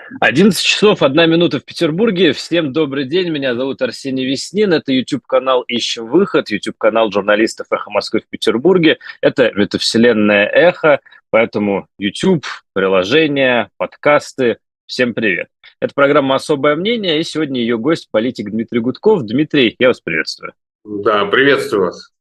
11 часов 1 минута в Петербурге. Всем добрый день. Меня зовут Арсений Веснин. Это YouTube-канал «Ищем выход», YouTube-канал журналистов «Эхо Москвы» в Петербурге. Это метавселенная «Эхо», поэтому YouTube, приложения, подкасты. Всем привет. Это программа «Особое мнение», и сегодня ее гость – политик Дмитрий Гудков. Дмитрий, я вас приветствую. Да, приветствую вас.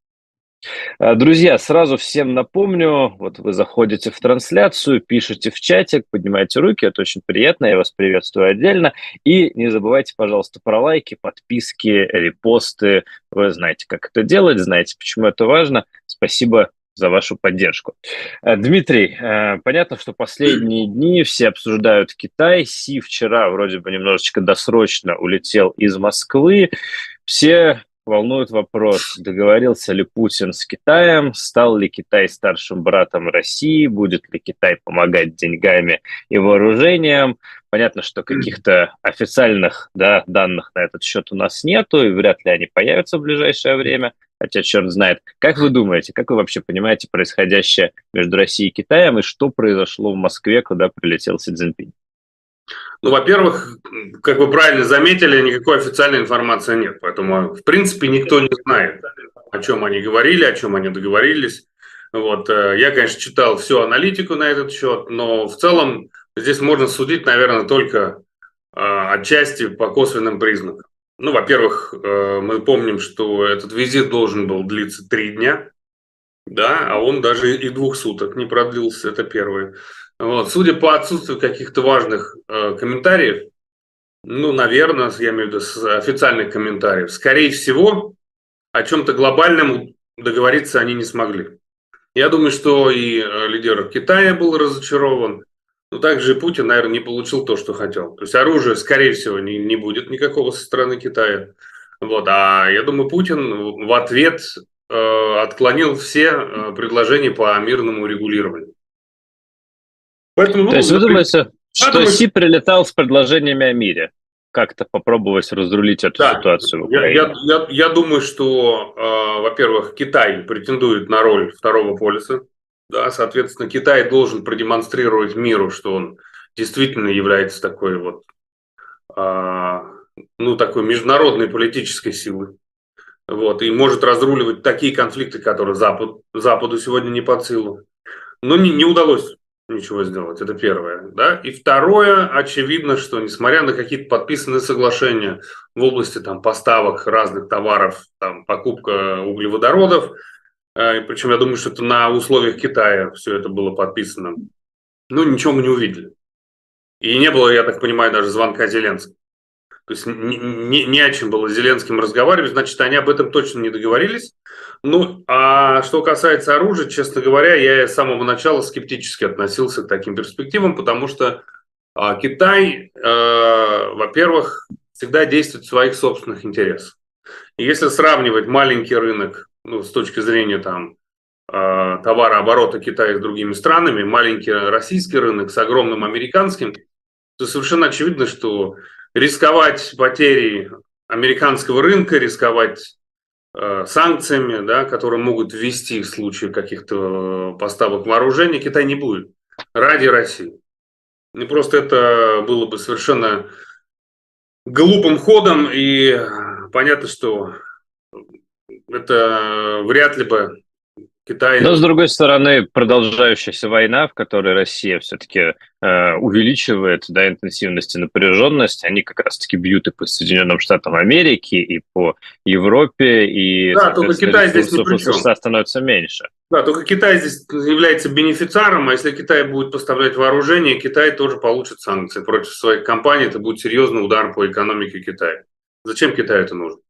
Друзья, сразу всем напомню, вот вы заходите в трансляцию, пишите в чатик, поднимайте руки, это очень приятно, я вас приветствую отдельно. И не забывайте, пожалуйста, про лайки, подписки, репосты. Вы знаете, как это делать, знаете, почему это важно. Спасибо за вашу поддержку. Дмитрий, понятно, что последние дни все обсуждают Китай. Си вчера вроде бы немножечко досрочно улетел из Москвы. Все волнует вопрос, договорился ли Путин с Китаем, стал ли Китай старшим братом России, будет ли Китай помогать деньгами и вооружением. Понятно, что каких-то официальных данных на этот счет у нас нету, и вряд ли они появятся в ближайшее время, хотя черт знает. Как вы думаете, как вы вообще понимаете происходящее между Россией и Китаем, и что произошло в Москве, куда прилетел Си Цзиньпинь? Ну, во-первых, как вы правильно заметили, никакой официальной информации нет. Поэтому, в принципе, никто не знает, о чем они говорили, о чем они договорились. Вот. Я, конечно, читал всю аналитику на этот счет, но в целом здесь можно судить, наверное, только отчасти по косвенным признакам. Ну, во-первых, мы помним, что этот визит должен был длиться 3 дня, да, а он даже и 2 суток не продлился, это первое. Вот. Судя по отсутствию каких-то важных комментариев, ну, наверное, я имею в виду официальных комментариев, скорее всего, о чем-то глобальном договориться они не смогли. Я думаю, что и лидер Китая был разочарован, но также и Путин, наверное, не получил то, что хотел. То есть оружия, скорее всего, не будет никакого со стороны Китая. Вот. А я думаю, Путин в ответ отклонил все предложения по мирному регулированию. Поэтому, То есть вы думаете, что Си прилетал с предложениями о мире? Как-то попробовать разрулить эту ситуацию в Украине? Я думаю, что, во-первых, Китай претендует на роль второго полюса. Да, соответственно, Китай должен продемонстрировать миру, что он действительно является такой вот, такой международной политической силой. Вот, и может разруливать такие конфликты, которые Западу сегодня не под силу. Но не удалось ничего сделать, это первое. Да? И второе, очевидно, что несмотря на какие-то подписанные соглашения в области там, поставок разных товаров, там, покупка углеводородов, причем я думаю, что это на условиях Китая все это было подписано, ну ничего мы не увидели. И не было, я так понимаю, даже звонка Зеленского. То есть не о чем было с Зеленским разговаривать, значит, они об этом точно не договорились. Ну, а что касается оружия, честно говоря, я с самого начала скептически относился к таким перспективам, потому что Китай, во-первых, всегда действует в своих собственных интересах. И если сравнивать маленький рынок, ну, с точки зрения там, товарооборота Китая с другими странами, маленький российский рынок с огромным американским, то совершенно очевидно, что рисковать потерей американского рынка, рисковать санкциями, да, которые могут ввести в случае каких-то поставок вооружений, Китай не будет ради России. И просто это было бы совершенно глупым ходом, и понятно, что это вряд ли бы Китай... Но, с другой стороны, продолжающаяся война, в которой Россия все-таки увеличивает интенсивность и напряженность, они как раз-таки бьют и по Соединенным Штатам Америки, и по Европе, и, да, только Китай здесь ни при чем. США становится меньше. Да, только Китай здесь является бенефициаром, а если Китай будет поставлять вооружение, Китай тоже получит санкции против своих компаний, это будет серьезный удар по экономике Китая. Зачем Китаю это нужно?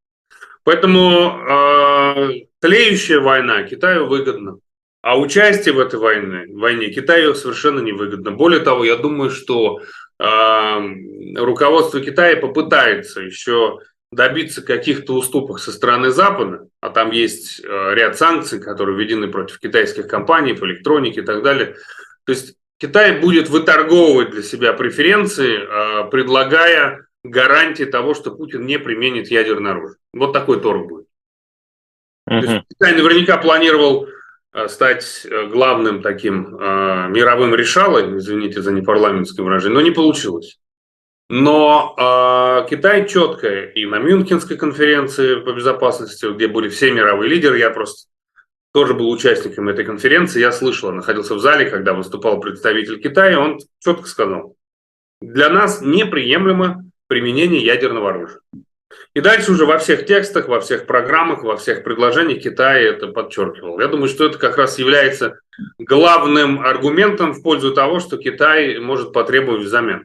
Поэтому тлеющая война Китаю выгодна, а участие в этой войне Китаю совершенно невыгодно. Более того, я думаю, что руководство Китая попытается еще добиться каких-то уступок со стороны Запада, а там есть ряд санкций, которые введены против китайских компаний по электронике и так далее. То есть Китай будет выторговывать для себя преференции, предлагая гарантии того, что Путин не применит ядерное оружие. Вот такой торг будет. То есть Китай наверняка планировал стать главным таким мировым решалой, извините за непарламентское выражение, но не получилось. Но Китай четко и на Мюнхенской конференции по безопасности, где были все мировые лидеры, я просто тоже был участником этой конференции, я слышал, находился в зале, когда выступал представитель Китая, он четко сказал: для нас неприемлемо применение ядерного оружия. И дальше уже во всех текстах, во всех программах, во всех предложениях Китай это подчеркивал. Я думаю, что это как раз является главным аргументом в пользу того, что Китай может потребовать взамен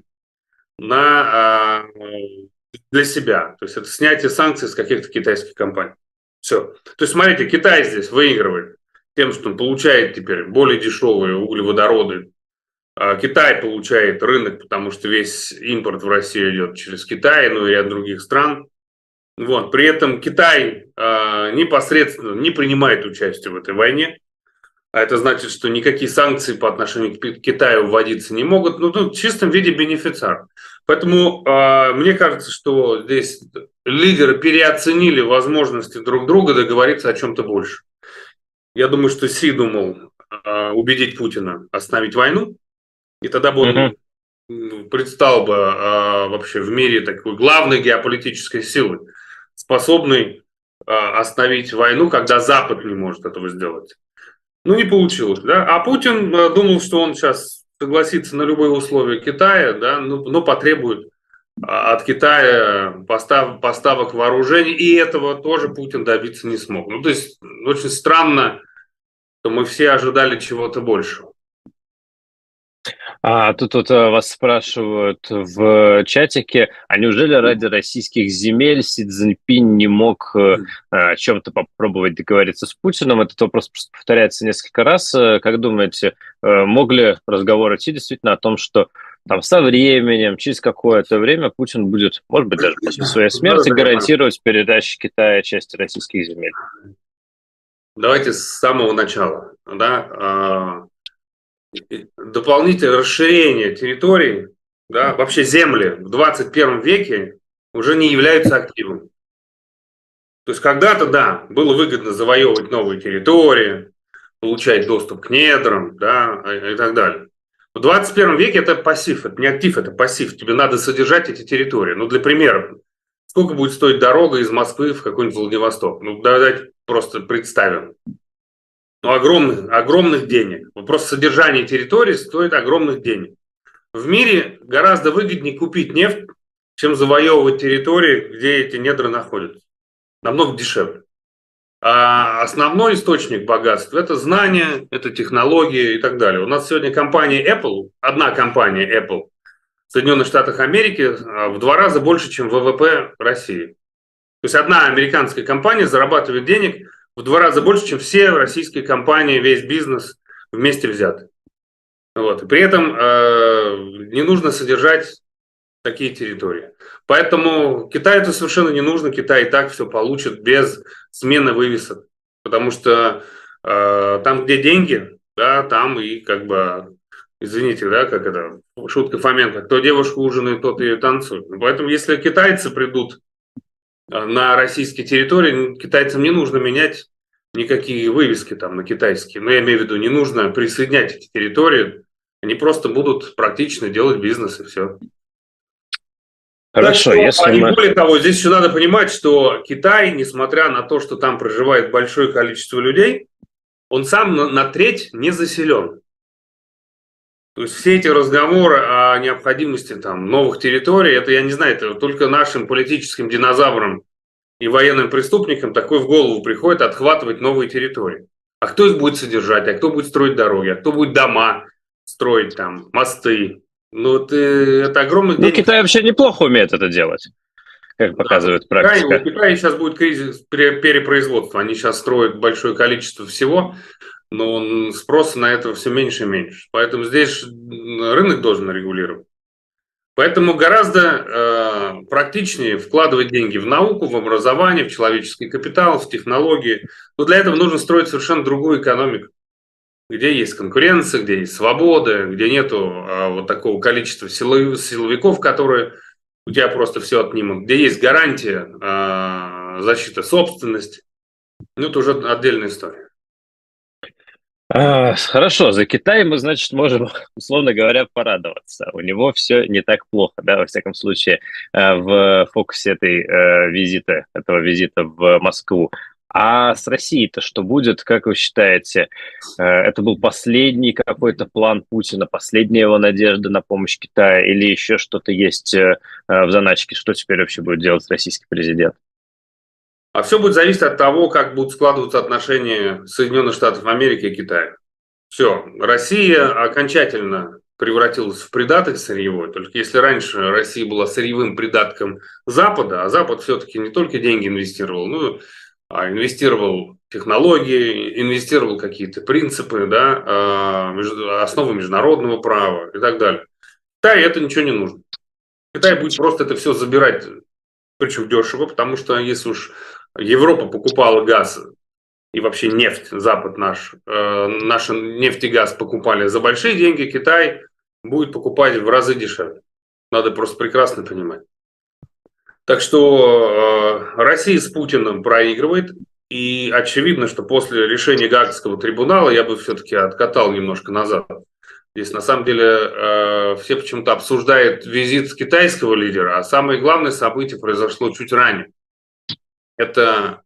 для себя. То есть это снятие санкций с каких-то китайских компаний. Все. То есть смотрите, Китай здесь выигрывает тем, что он получает теперь более дешевые углеводороды. Китай получает рынок, потому что весь импорт в Россию идет через Китай, ну и ряд других стран. Вот. При этом Китай непосредственно не принимает участие в этой войне. А это значит, что никакие санкции по отношению к Китаю вводиться не могут. Ну, тут в чистом виде бенефициар. Поэтому мне кажется, что здесь лидеры переоценили возможности друг друга договориться о чем-то больше. Я думаю, что Си думал убедить Путина остановить войну. И тогда бы он предстал бы вообще в мире такой главной геополитической силы, способной остановить войну, когда Запад не может этого сделать. Ну, не получилось, да. А Путин думал, что он сейчас согласится на любые условия Китая, да, но потребует от Китая поставок вооружений, и этого тоже Путин добиться не смог. Ну, то есть, очень странно, что мы все ожидали чего-то большего. Тут вот вас спрашивают в чатике, а неужели ради российских земель Си Цзиньпинь не мог о чем-то попробовать договориться с Путиным? Этот вопрос просто повторяется несколько раз. Как думаете, мог ли разговор идти действительно о том, что там со временем, через какое-то время Путин будет, может быть, даже после своей смерти, гарантировать передачу Китая части российских земель? Давайте с самого начала, да, дополнительное расширение территорий, да, вообще земли в 21 веке уже не являются активом. То есть когда-то, да, было выгодно завоевывать новые территории, получать доступ к недрам, да, и так далее. В 21 веке это пассив, это не актив, это пассив. Тебе надо содержать эти территории. Ну, для примера, сколько будет стоить дорога из Москвы в какой-нибудь Владивосток? Ну, давайте просто представим. Ну, огромных денег. Просто содержание территории стоит огромных денег. В мире гораздо выгоднее купить нефть, чем завоевывать территории, где эти недра находятся. Намного дешевле. А основной источник богатства – это знания, это технологии и так далее. У нас сегодня компания Apple, одна компания Apple в Соединенных Штатах Америки в 2 раза больше, чем ВВП России. То есть одна американская компания зарабатывает денег в 2 раза больше, чем все российские компании, весь бизнес вместе взяты. Вот. И при этом не нужно содержать такие территории. Поэтому Китаю это совершенно не нужно. Китай и так все получит без смены вывесок. Потому что там, где деньги, да, там и как бы, извините, да, как это, шутка Фоменко, кто девушку ужинает, тот ее танцует. Поэтому если китайцы придут на российские территории, китайцам не нужно менять никакие вывески там на китайские. Но я имею в виду, не нужно присоединять эти территории. Они просто будут практично делать бизнес и все. Хорошо, и более того, здесь еще надо понимать, что Китай, несмотря на то, что там проживает большое количество людей, он сам на треть не заселен. То есть все эти разговоры о необходимости там новых территорий, это, я не знаю, это только нашим политическим динозаврам и военным преступникам такое в голову приходит отхватывать новые территории. А кто их будет содержать, а кто будет строить дороги, а кто будет дома строить, там, мосты. Ну, это огромный денег. Ну, Китай вообще неплохо умеет это делать, как показывает практика. У Китая сейчас будет кризис перепроизводства. Они сейчас строят большое количество всего, но спроса на это все меньше и меньше. Поэтому здесь рынок должен регулировать. Поэтому гораздо практичнее вкладывать деньги в науку, в образование, в человеческий капитал, в технологии. Но для этого нужно строить совершенно другую экономику, где есть конкуренция, где есть свобода, где нету вот такого количества силовиков, которые у тебя просто все отнимут, где есть гарантия защиты собственности. Ну, это уже отдельная история. Хорошо, за Китай мы, значит, можем, условно говоря, порадоваться. У него все не так плохо, да, во всяком случае, в фокусе этого визита в Москву. А с Россией-то что будет, как вы считаете? Это был последний какой-то план Путина, последняя его надежда на помощь Китаю, или еще что-то есть в заначке? Что теперь вообще будет делать российский президент? А все будет зависеть от того, как будут складываться отношения Соединенных Штатов Америки и Китая. Все, Россия окончательно превратилась в придаток сырьевой. Только если раньше Россия была сырьевым придатком Запада, а Запад все-таки не только деньги инвестировал, ну, а инвестировал в технологии, инвестировал какие-то принципы, да, основы международного права и так далее. Китаю это ничего не нужно. Китай будет просто это все забирать, причем дешево, потому что если уж Европа покупала газ и вообще нефть, Запад наша нефть и газ покупали за большие деньги, Китай будет покупать в разы дешевле. Надо просто прекрасно понимать. Так что Россия с Путиным проигрывает. И очевидно, что после решения Гаагского трибунала я бы все-таки откатал немножко назад. Здесь на самом деле все почему-то обсуждают визит китайского лидера, а самое главное событие произошло чуть ранее. Это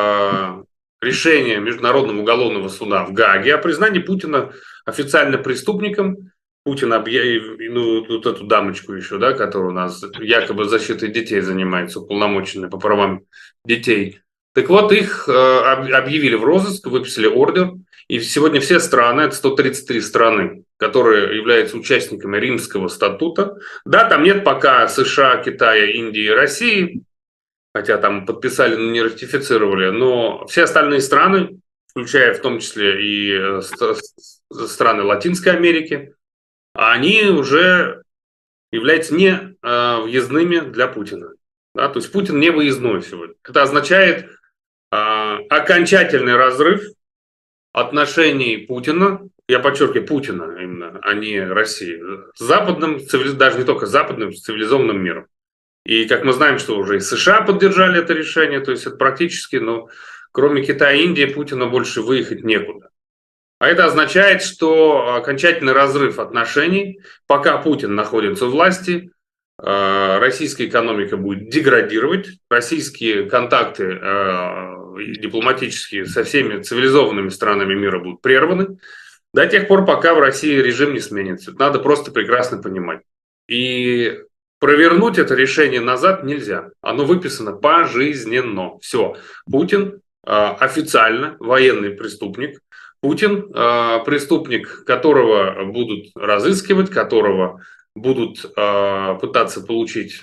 решение Международного уголовного суда в Гааге о признании Путина официально преступником. Путин объявил, ну, вот эту дамочку еще, да, которая у нас якобы защитой детей занимается, уполномоченная по правам детей. Так вот, их объявили в розыск, выписали ордер, и сегодня все страны, это 133 страны, которые являются участниками Римского статута. Да, там нет пока США, Китая, Индии и России, хотя там подписали, но не ратифицировали, но все остальные страны, включая в том числе и страны Латинской Америки, они уже являются не въездными для Путина. Да? То есть Путин не выездной сегодня. Это означает окончательный разрыв отношений Путина, я подчеркиваю, Путина именно, а не России, с западным, даже не только с западным, с цивилизованным миром. И как мы знаем, что уже и США поддержали это решение, то есть это практически, ну, кроме Китая и Индии, Путину больше выехать некуда. А это означает, что окончательный разрыв отношений, пока Путин находится у власти, российская экономика будет деградировать, российские контакты дипломатические со всеми цивилизованными странами мира будут прерваны до тех пор, пока в России режим не сменится. Это надо просто прекрасно понимать. И провернуть это решение назад нельзя. Оно выписано пожизненно. Все. Путин официально военный преступник. Путин преступник, которого будут разыскивать, которого будут пытаться получить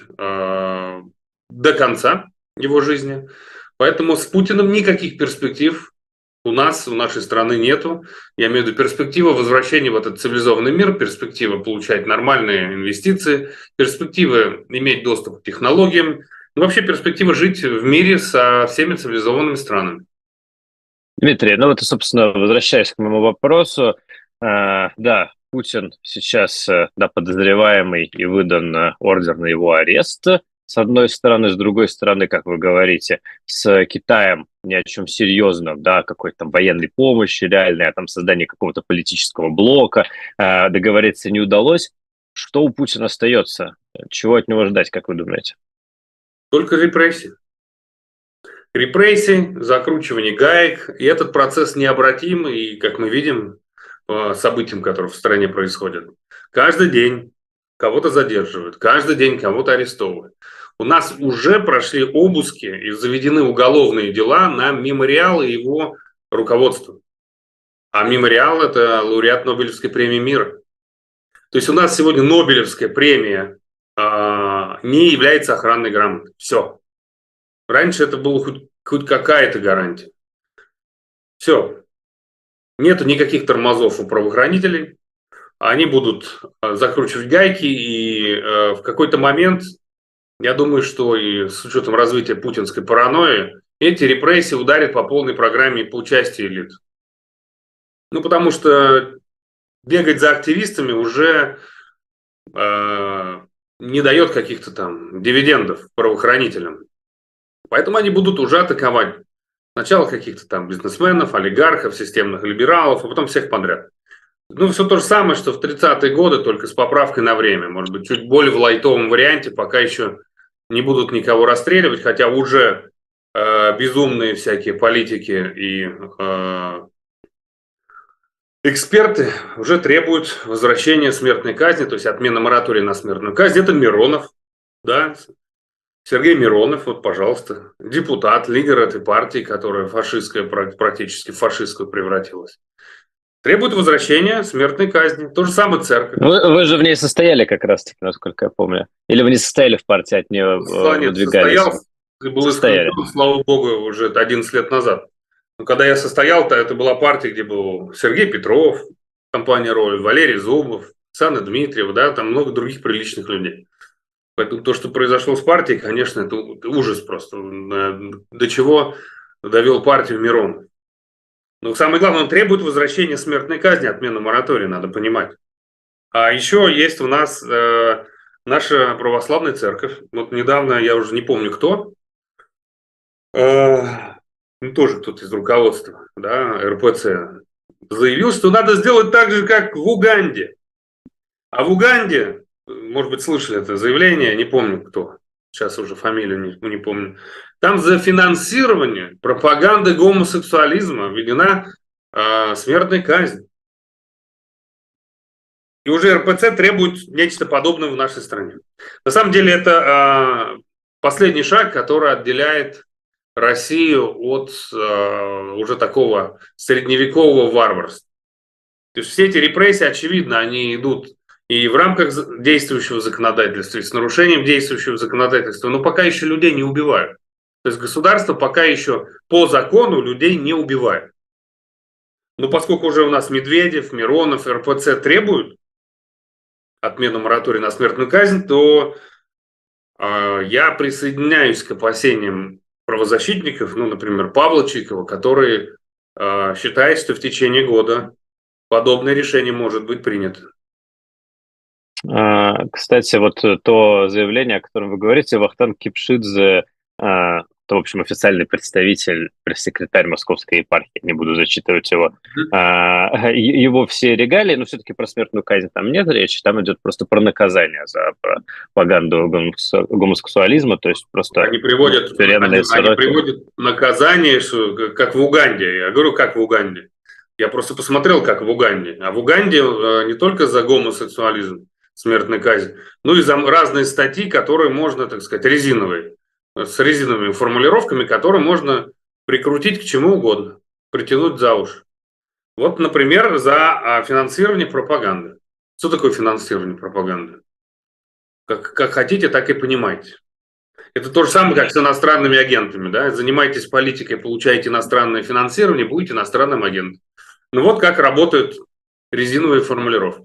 до конца его жизни. Поэтому с Путиным никаких перспектив у нас, у нашей страны нету. Я имею в виду перспектива возвращения в этот цивилизованный мир, перспектива получать нормальные инвестиции, перспектива иметь доступ к технологиям, ну, вообще перспектива жить в мире со всеми цивилизованными странами. Дмитрий, ну вот, собственно, возвращаясь к моему вопросу, да, Путин сейчас, да, подозреваемый и выдан ордер на его арест, с одной стороны, с другой стороны, как вы говорите, с Китаем ни о чем серьезном, да, какой-то там военной помощи реальной, о там создании какого-то политического блока договориться не удалось. Что у Путина остается? Чего от него ждать, как вы думаете? Только репрессии. Репрессии, закручивание гаек, и этот процесс необратим, и, как мы видим, по событиям, которые в стране происходят, каждый день кого-то задерживают, каждый день кого-то арестовывают. У нас уже прошли обыски и заведены уголовные дела на Мемориал и его руководство. А Мемориал – это лауреат Нобелевской премии мира. То есть у нас сегодня Нобелевская премия не является охранной грамотой. Все. Раньше это было хоть какая-то гарантия. Все. Нету никаких тормозов у правоохранителей. Они будут закручивать гайки, и в какой-то момент, я думаю, что и с учетом развития путинской паранойи, эти репрессии ударят по полной программе по участию элит. Ну, потому что бегать за активистами уже не дает каких-то там дивидендов правоохранителям. Поэтому они будут уже атаковать Сначала каких-то там бизнесменов, олигархов, системных либералов, а потом всех подряд. Ну, все то же самое, что в 30-е годы, только с поправкой на время. Может быть, чуть более в лайтовом варианте, пока еще не будут никого расстреливать, хотя уже безумные всякие политики и эксперты уже требуют возвращения смертной казни, то есть отмены моратория на смертную казнь. Это Миронов, да, Сергей Миронов, вот, пожалуйста, депутат, лидер этой партии, которая фашистская, практически в фашистскую превратилась. Требует возвращения смертной казни. То же самое церковь. Вы же в ней состояли как раз-таки, насколько я помню. Или вы не состояли в партии, от нее выдвигались? Состоялся, был исключен, слава богу, уже 11 лет назад. Но когда я состоял, то это была партия, где был Сергей Петров, компания «Роль», Валерий Зубов, Оксана Дмитриева, да, там много других приличных людей. Поэтому то, что произошло с партией, конечно, это ужас просто. До чего довел партию Миронов. Но самое главное, он требует возвращения смертной казни, отмены моратория, надо понимать. А еще есть у нас наша православная церковь. Вот недавно, я уже не помню кто, ну, тоже кто-то из руководства, да, РПЦ, заявил, что надо сделать так же, как в Уганде. А в Уганде, может быть, слышали это заявление, не помню кто, сейчас уже фамилию не помню, там за финансирование пропаганды гомосексуализма введена смертная казнь. И уже РПЦ требует нечто подобное в нашей стране. На самом деле это последний шаг, который отделяет Россию от уже такого средневекового варварства. То есть все эти репрессии, очевидно, они идут и в рамках действующего законодательства, и с нарушением действующего законодательства, но пока еще людей не убивают. То есть государство пока еще по закону людей не убивает. Но поскольку уже у нас Медведев, Миронов, РПЦ требуют отмену моратория на смертную казнь, то я присоединяюсь к опасениям правозащитников, ну, например, Павла Чикова, который считает, что в течение года подобное решение может быть принято. Кстати, вот то заявление, о котором вы говорите, Вахтанг Кипшидзе, то, в общем, официальный представитель, пресс-секретарь Московской епархии, не буду зачитывать его, его все регалии, но все-таки про смертную казнь там нет речи, там идет просто про наказание за пропаганду гомосексуализма, то есть просто они приводят наказание, как в Уганде. Я говорю, как в Уганде. Я просто посмотрел, как в Уганде. А в Уганде не только за гомосексуализм смертная казнь, но и за разные статьи, которые можно, так сказать, резиновые, с резиновыми формулировками, которые можно прикрутить к чему угодно, притянуть за уши. Вот, например, за финансирование пропаганды. Что такое финансирование пропаганды? Как хотите, так и понимаете. Это то же самое, как с иностранными агентами. Да? Занимаетесь политикой, получаете иностранное финансирование, будете иностранным агентом. Ну вот как работают резиновые формулировки.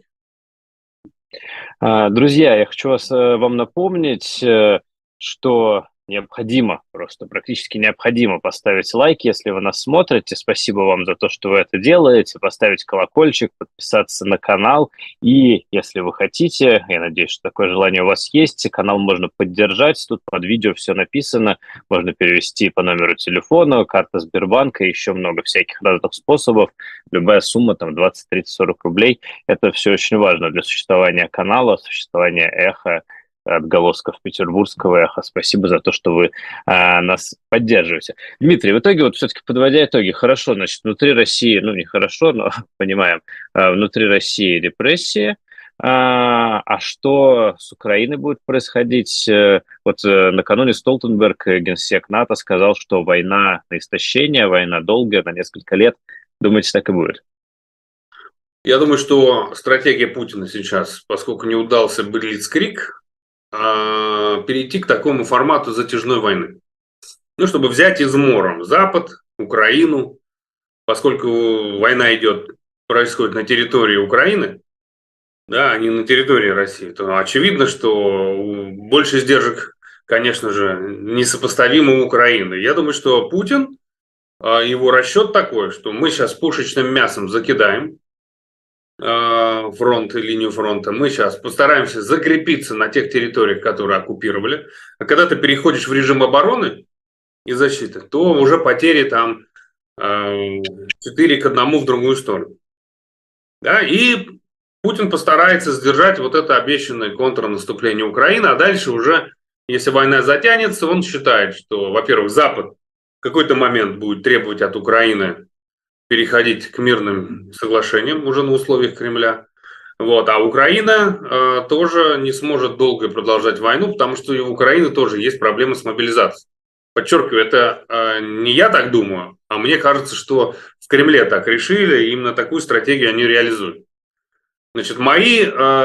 Друзья, я хочу вам напомнить, что необходимо, просто практически необходимо поставить лайк, если вы нас смотрите. Спасибо вам за то, что вы это делаете. Поставить колокольчик, подписаться на канал. И если вы хотите, я надеюсь, что такое желание у вас есть, канал можно поддержать. Тут под видео все написано. Можно перевести по номеру телефона, карта Сбербанка, еще много всяких разных способов. Любая сумма, там 20, 30, 40 рублей. Это все очень важно для существования канала, существования эхо, отголосков петербургского эха. Спасибо за то, что вы нас поддерживаете. Дмитрий, в итоге, вот все-таки подводя итоги, хорошо, значит, внутри России, ну, не хорошо, но понимаем, внутри России репрессии. А что с Украиной будет происходить? Вот накануне Столтенберг, генсек НАТО, сказал, что война на истощение, война долгая, на несколько лет. Думаете, так и будет? Я думаю, что стратегия Путина сейчас, поскольку не удался Блицкриг, перейти к такому формату затяжной войны. Ну, чтобы взять измором Запад, Украину, поскольку война происходит на территории Украины, да, а не на территории России, то очевидно, что больше сдержек, конечно же, несопоставимо у Украины. Я думаю, что Путин, его расчет такой, что мы сейчас пушечным мясом закидаем фронт и линию фронта. Мы сейчас постараемся закрепиться на тех территориях, которые оккупировали. А когда ты переходишь в режим обороны, и защиты, то уже потери там 4-1 в другую сторону. Да, и Путин постарается сдержать вот это обещанное контрнаступление Украины, а дальше уже, если война затянется, он считает, что, во-первых, Запад в какой-то момент будет требовать от Украины переходить к мирным соглашениям уже на условиях Кремля. Вот. А Украина тоже не сможет долго продолжать войну, потому что и у Украины тоже есть проблемы с мобилизацией. Подчеркиваю, это не я так думаю, а мне кажется, что в Кремле так решили, и именно такую стратегию они реализуют. Значит, мои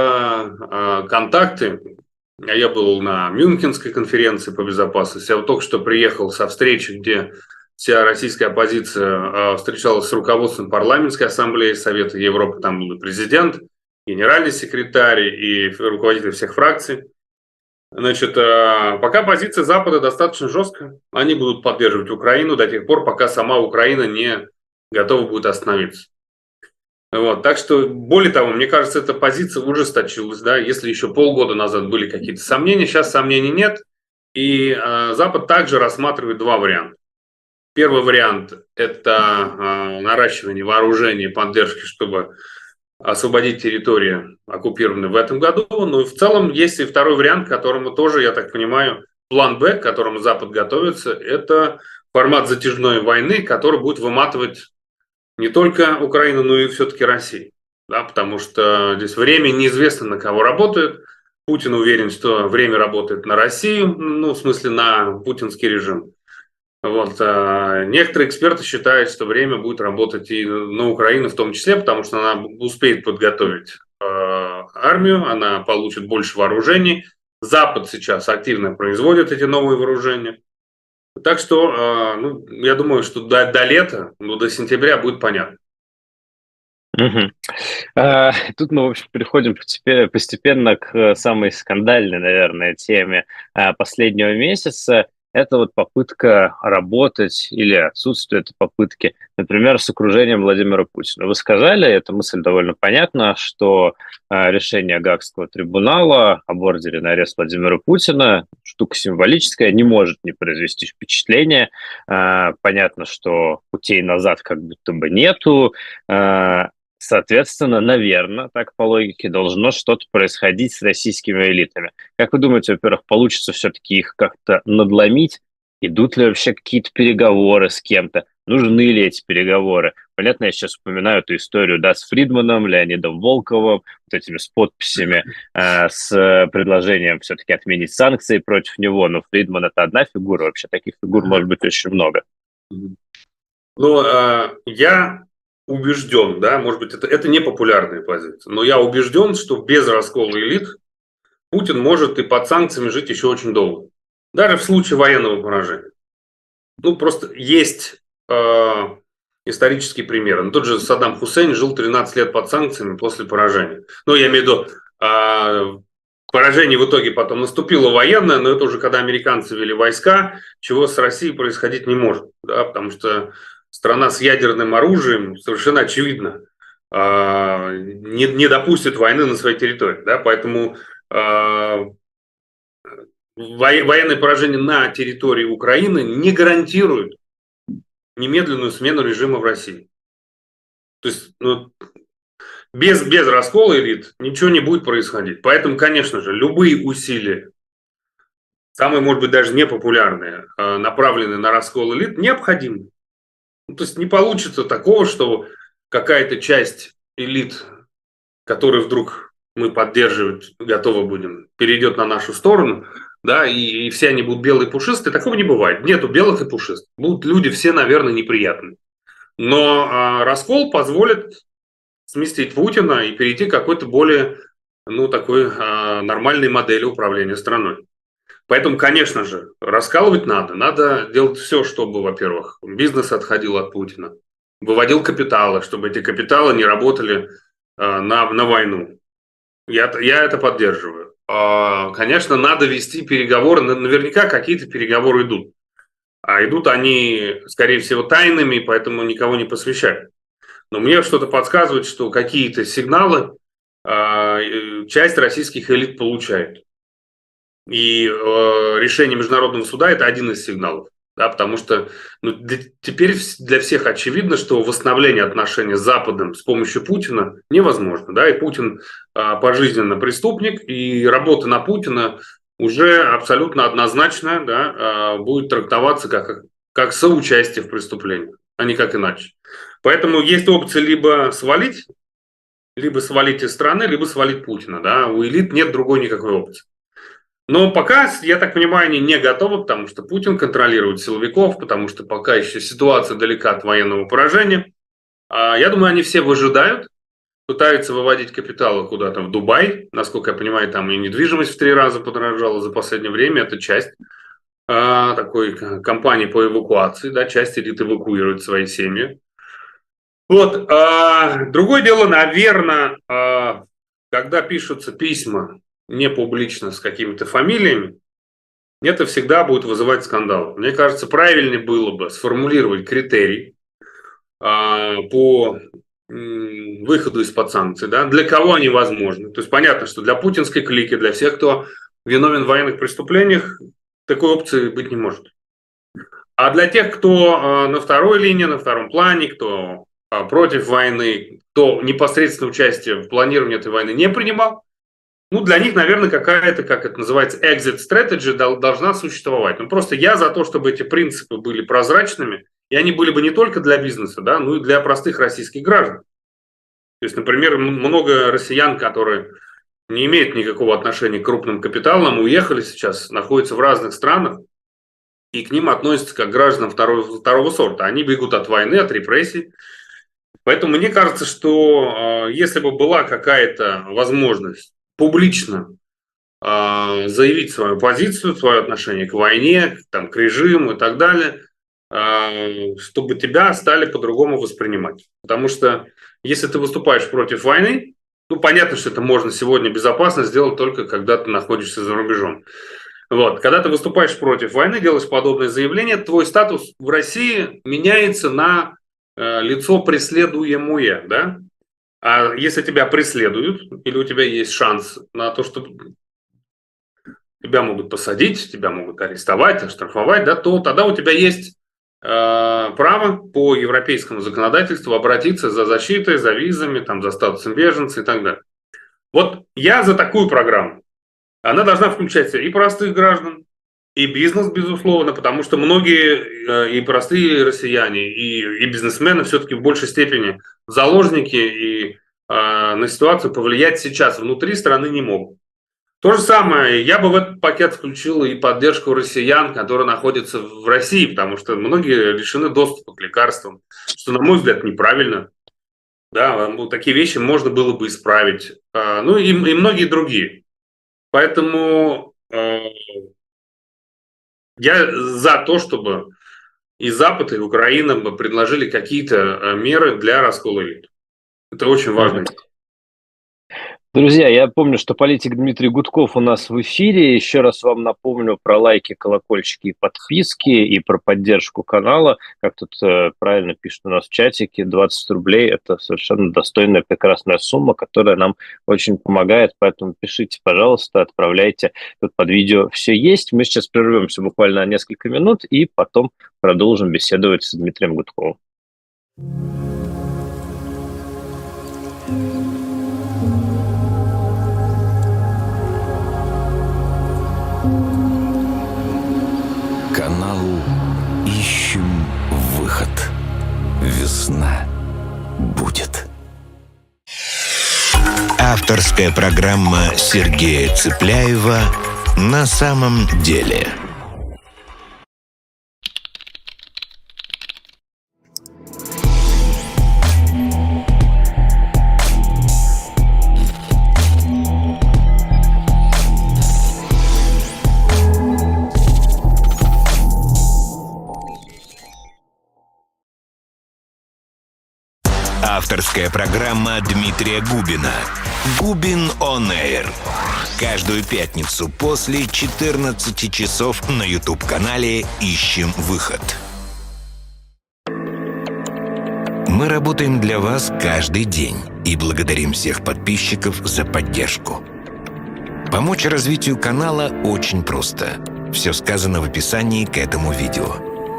контакты, я был на Мюнхенской конференции по безопасности, я вот только что приехал со встречи, где вся российская оппозиция встречалась с руководством парламентской ассамблеи Совета Европы, там был и президент, генеральный секретарь и руководители всех фракций. Значит, пока позиция Запада достаточно жесткая, они будут поддерживать Украину до тех пор, пока сама Украина не готова будет остановиться. Вот, так что, более того, мне кажется, эта позиция ужесточилась, да, если еще полгода назад были какие-то сомнения, сейчас сомнений нет, и Запад также рассматривает два варианта. Первый вариант – это наращивание вооружений и поддержки, чтобы освободить территории, оккупированные в этом году. Но в целом есть и второй вариант, к которому тоже, я так понимаю, план Б, к которому Запад готовится, это формат затяжной войны, который будет выматывать не только Украину, но и все-таки Россию. Да, потому что здесь время неизвестно, на кого работает. Путин уверен, что время работает на Россию, ну, в смысле, на путинский режим. Вот. Некоторые эксперты считают, что время будет работать и на Украину в том числе, потому что она успеет подготовить армию, она получит больше вооружений. Запад сейчас активно производит эти новые вооружения. Так что, ну, я думаю, что до лета, ну, до сентября будет понятно. Мгм. Тут мы, в общем, переходим постепенно к самой скандальной, наверное, теме последнего месяца. Это вот попытка работать или отсутствие этой попытки, например, с окружением Владимира Путина. Вы сказали, эта мысль довольно понятна, что решение Гаагского трибунала об ордере на арест Владимира Путина, штука символическая, не может не произвести впечатление. Понятно, что путей назад как будто бы нету. Соответственно, наверное, так по логике должно что-то происходить с российскими элитами. Как вы думаете, во-первых, получится все-таки их как-то надломить? Идут ли вообще какие-то переговоры с кем-то? Нужны ли эти переговоры? Понятно, я сейчас вспоминаю эту историю, да, с Фридманом, Леонидом Волковым, вот этими с подписями, с предложением все-таки отменить санкции против него. Но Фридман — это одна фигура, вообще таких фигур может быть очень много. Ну, я убежден, да, может быть, это не популярная позиция, но я убежден, что без раскола элит Путин может и под санкциями жить еще очень долго. Даже в случае военного поражения. Ну, просто есть исторические примеры. Ну, тот же Саддам Хусейн жил 13 лет под санкциями после поражения. Ну, я имею в виду, поражение в итоге потом наступило военное, но это уже когда американцы ввели войска, чего с Россией происходить не может. Да, потому что страна с ядерным оружием совершенно очевидно не допустит войны на своей территории. Да, поэтому военное поражение на территории Украины не гарантирует немедленную смену режима в России. То есть, ну, без раскола элит ничего не будет происходить. Поэтому, конечно же, любые усилия, самые, может быть, даже непопулярные, направленные на раскол элит, необходимы. Ну, то есть не получится такого, что какая-то часть элит, которую вдруг мы поддерживать готовы будем, перейдет на нашу сторону, да, и все они будут белые и пушистые. Такого не бывает. Нету белых и пушистых. Будут люди все, наверное, неприятные. Но раскол позволит сместить Путина и перейти к какой-то более, ну, такой нормальной модели управления страной. Поэтому, конечно же, раскалывать надо. Надо делать все, чтобы, во-первых, бизнес отходил от Путина, выводил капиталы, чтобы эти капиталы не работали на войну. Я это поддерживаю. Конечно, надо вести переговоры. Наверняка какие-то переговоры идут. А идут они, скорее всего, тайными, поэтому никого не посвящают. Но мне что-то подсказывает, что какие-то сигналы часть российских элит получает. И решение Международного суда – это один из сигналов. Да, потому что теперь для всех очевидно, что восстановление отношений с Западом с помощью Путина невозможно. Да, и Путин пожизненно преступник, и работа на Путина уже абсолютно однозначно, да, будет трактоваться как соучастие в преступлении, а не как иначе. Поэтому есть опция либо свалить из страны, либо свалить Путина. Да. У элит нет другой никакой опции. Но пока, я так понимаю, они не готовы, потому что Путин контролирует силовиков, потому что пока еще ситуация далека от военного поражения. Я думаю, они все выжидают, пытаются выводить капиталы куда-то в Дубай. Насколько я понимаю, там и недвижимость в 3 раза подорожала за последнее время. Это часть такой кампании по эвакуации. Да, часть элит эвакуирует свои семьи. Вот. Другое дело, наверное, когда пишутся письма не публично с какими-то фамилиями, это всегда будет вызывать скандал. Мне кажется, правильнее было бы сформулировать критерий по выходу из-под санкций, да, для кого они возможны. То есть понятно, что для путинской клики, для всех, кто виновен в военных преступлениях, такой опции быть не может. А для тех, кто на второй линии, на втором плане, кто против войны, кто непосредственно участие в планировании этой войны не принимал, для них, наверное, какая-то, как это называется, exit strategy должна существовать. Просто я за то, чтобы эти принципы были прозрачными, и они были бы не только для бизнеса, да, но и для простых российских граждан. То есть, например, много россиян, которые не имеют никакого отношения к крупным капиталам, уехали сейчас, находятся в разных странах, и к ним относятся как к гражданам второго сорта. Они бегут от войны, от репрессий. Поэтому мне кажется, что если бы была какая-то возможность публично заявить свою позицию, свое отношение к войне, к режиму и так далее, чтобы тебя стали по-другому воспринимать. Потому что если ты выступаешь против войны, понятно, что это можно сегодня безопасно сделать только когда ты находишься за рубежом. Вот. Когда ты выступаешь против войны, делаешь подобное заявление, твой статус в России меняется на лицо преследуемое, да? А если тебя преследуют, или у тебя есть шанс на то, что тебя могут посадить, тебя могут арестовать, оштрафовать, да, то тогда у тебя есть право по европейскому законодательству обратиться за защитой, за визами, за статусом беженца и так далее. Вот я за такую программу. Она должна включать и простых граждан, и бизнес, безусловно, потому что многие и простые россияне, и бизнесмены все-таки в большей степени заложники и на ситуацию повлиять сейчас внутри страны не могут. То же самое, я бы в этот пакет включил и поддержку россиян, которые находятся в России, потому что многие лишены доступа к лекарствам, что, на мой взгляд, неправильно. Да, такие вещи можно было бы исправить. И многие другие. Поэтому я за то, чтобы и Запад, и Украина предложили какие-то меры для раскола элит. Это очень важно. Друзья, я помню, что политик Дмитрий Гудков у нас в эфире. Еще раз вам напомню про лайки, колокольчики и подписки, и про поддержку канала. Как тут правильно пишут у нас в чатике, 20 рублей – это совершенно достойная, прекрасная сумма, которая нам очень помогает. Поэтому пишите, пожалуйста, отправляйте. Тут под видео все есть. Мы сейчас прервемся буквально на несколько минут и потом продолжим беседовать с Дмитрием Гудковым. Каналу ищем выход. Весна будет. Авторская программа Сергея Цыпляева «На самом деле». Авторская программа Дмитрия Губина. Губин On Air. Каждую пятницу после 14 часов на YouTube-канале «Ищем выход». Мы работаем для вас каждый день и благодарим всех подписчиков за поддержку. Помочь развитию канала очень просто. Все сказано в описании к этому видео.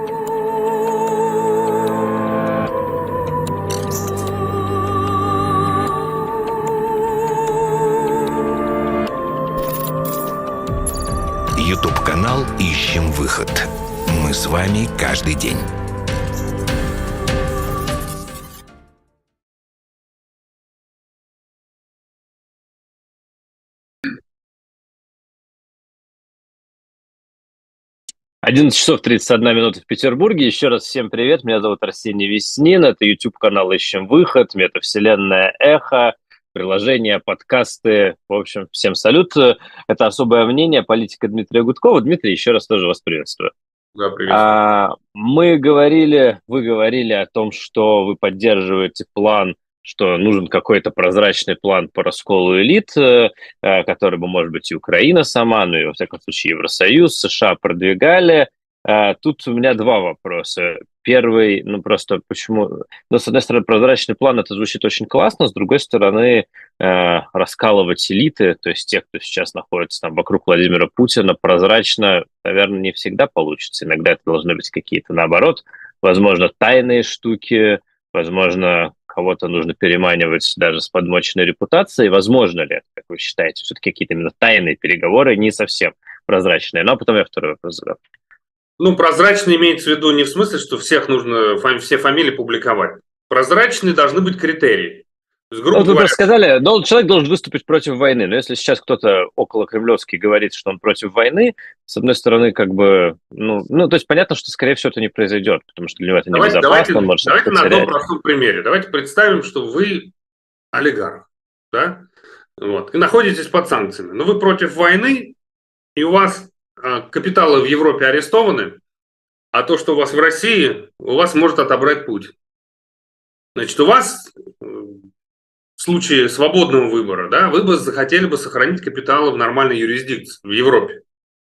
YouTube-канал «Ищем выход». Мы с вами каждый день. часов 31 минута в Петербурге. Еще раз всем привет. Меня зовут Арсений Веснин. Это YouTube-канал «Ищем выход», метавселенная «Эхо», приложения, подкасты. В общем, всем салют. Это «Особое мнение», политика Дмитрия Гудкова. Дмитрий, еще раз тоже вас приветствую. Да, приветствую. Вы говорили о том, что вы поддерживаете план, что нужен какой-то прозрачный план по расколу элит, который бы, может быть, и Украина сама, ну и, во всяком случае, Евросоюз, США продвигали. Тут у меня два вопроса. Первый, просто почему... с одной стороны, прозрачный план, это звучит очень классно, с другой стороны, раскалывать элиты, то есть тех, кто сейчас находится там вокруг Владимира Путина, прозрачно, наверное, не всегда получится. Иногда это должны быть какие-то, наоборот, возможно, тайные штуки, возможно, кого-то нужно переманивать даже с подмоченной репутацией. Возможно ли это, как вы считаете? Все-таки какие-то именно тайные переговоры, не совсем прозрачные. Ну, а потом я второй вопрос задам. Прозрачно имеется в виду не в смысле, что всех нужно все фамилии публиковать. Прозрачные должны быть критерии. То есть, грубо вы говоря, сказали, человек должен выступить против войны. Но если сейчас кто-то около кремлевский говорит, что он против войны, с одной стороны, то есть понятно, что, скорее всего, это не произойдет, потому что для него это небезопасно. Давайте на одном простом примере. Давайте представим, что вы олигарх, да? И находитесь под санкциями. Но вы против войны, и у вас капиталы в Европе арестованы, а то, что у вас в России, у вас может отобрать Путин. Значит, у вас в случае свободного выбора, да, вы бы захотели бы сохранить капиталы в нормальной юрисдикции в Европе.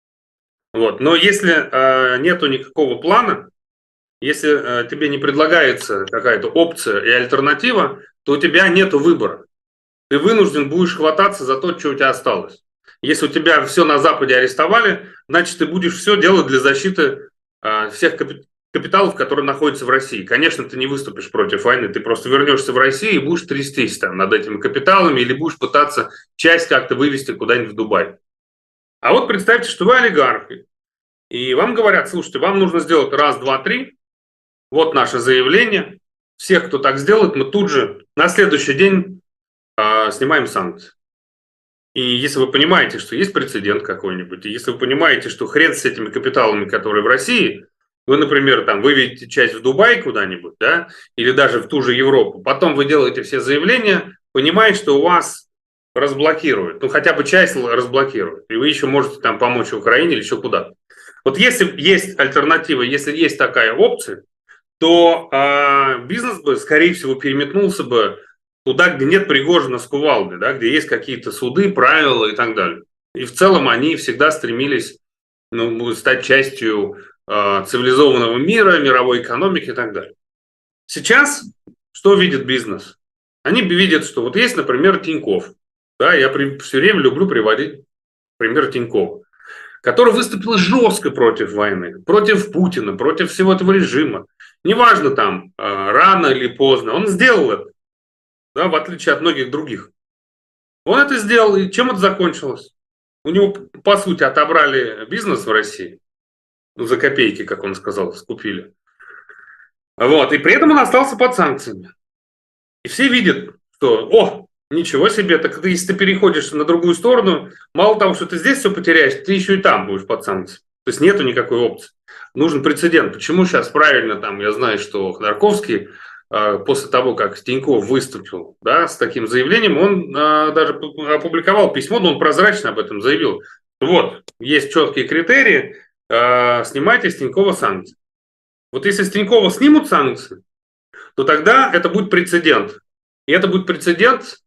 Но если нету никакого плана, если тебе не предлагается какая-то опция и альтернатива, то у тебя нету выбора. Ты вынужден будешь хвататься за то, что у тебя осталось. Если у тебя все на Западе арестовали, значит, ты будешь все делать для защиты всех капиталов, которые находятся в России. Конечно, ты не выступишь против войны, ты просто вернешься в Россию и будешь трястись там над этими капиталами или будешь пытаться часть как-то вывести куда-нибудь в Дубай. А вот представьте, что вы олигархи, и вам говорят: слушайте, вам нужно сделать раз, два, три, вот наше заявление, всех, кто так сделает, мы тут же на следующий день снимаем санкции. И если вы понимаете, что есть прецедент какой-нибудь, и если вы понимаете, что хрен с этими капиталами, которые в России, вы, например, выведете часть в Дубай куда-нибудь, да, или даже в ту же Европу, потом вы делаете все заявления, понимаете, что у вас разблокируют, хотя бы часть разблокируют, и вы еще можете там помочь Украине или еще куда-то. Вот если есть альтернатива, если есть такая опция, то бизнес бы, скорее всего, переметнулся бы туда, где нет Пригожина с кувалдой, да, где есть какие-то суды, правила и так далее. И в целом они всегда стремились стать частью цивилизованного мира, мировой экономики и так далее. Сейчас что видит бизнес? Они видят, что вот есть, например, Тинькофф. Да, я все время люблю приводить пример Тинькоффа, который выступил жестко против войны, против Путина, против всего этого режима. Неважно там, рано или поздно, он сделал это. Да, в отличие от многих других. Он это сделал, и чем это закончилось? У него, по сути, отобрали бизнес в России. За копейки, как он сказал, скупили. И при этом он остался под санкциями. И все видят, что, ничего себе, так если ты переходишь на другую сторону, мало того, что ты здесь все потеряешь, ты еще и там будешь под санкциями. То есть нету никакой опции. Нужен прецедент. Почему сейчас правильно, я знаю, что Ходорковский после того, как Тинькофф выступил, да, с таким заявлением, он даже опубликовал письмо, но он прозрачно об этом заявил. Есть четкие критерии, снимайте с Тинькова санкции. Если с Тинькова снимут санкции, то тогда это будет прецедент. И это будет прецедент,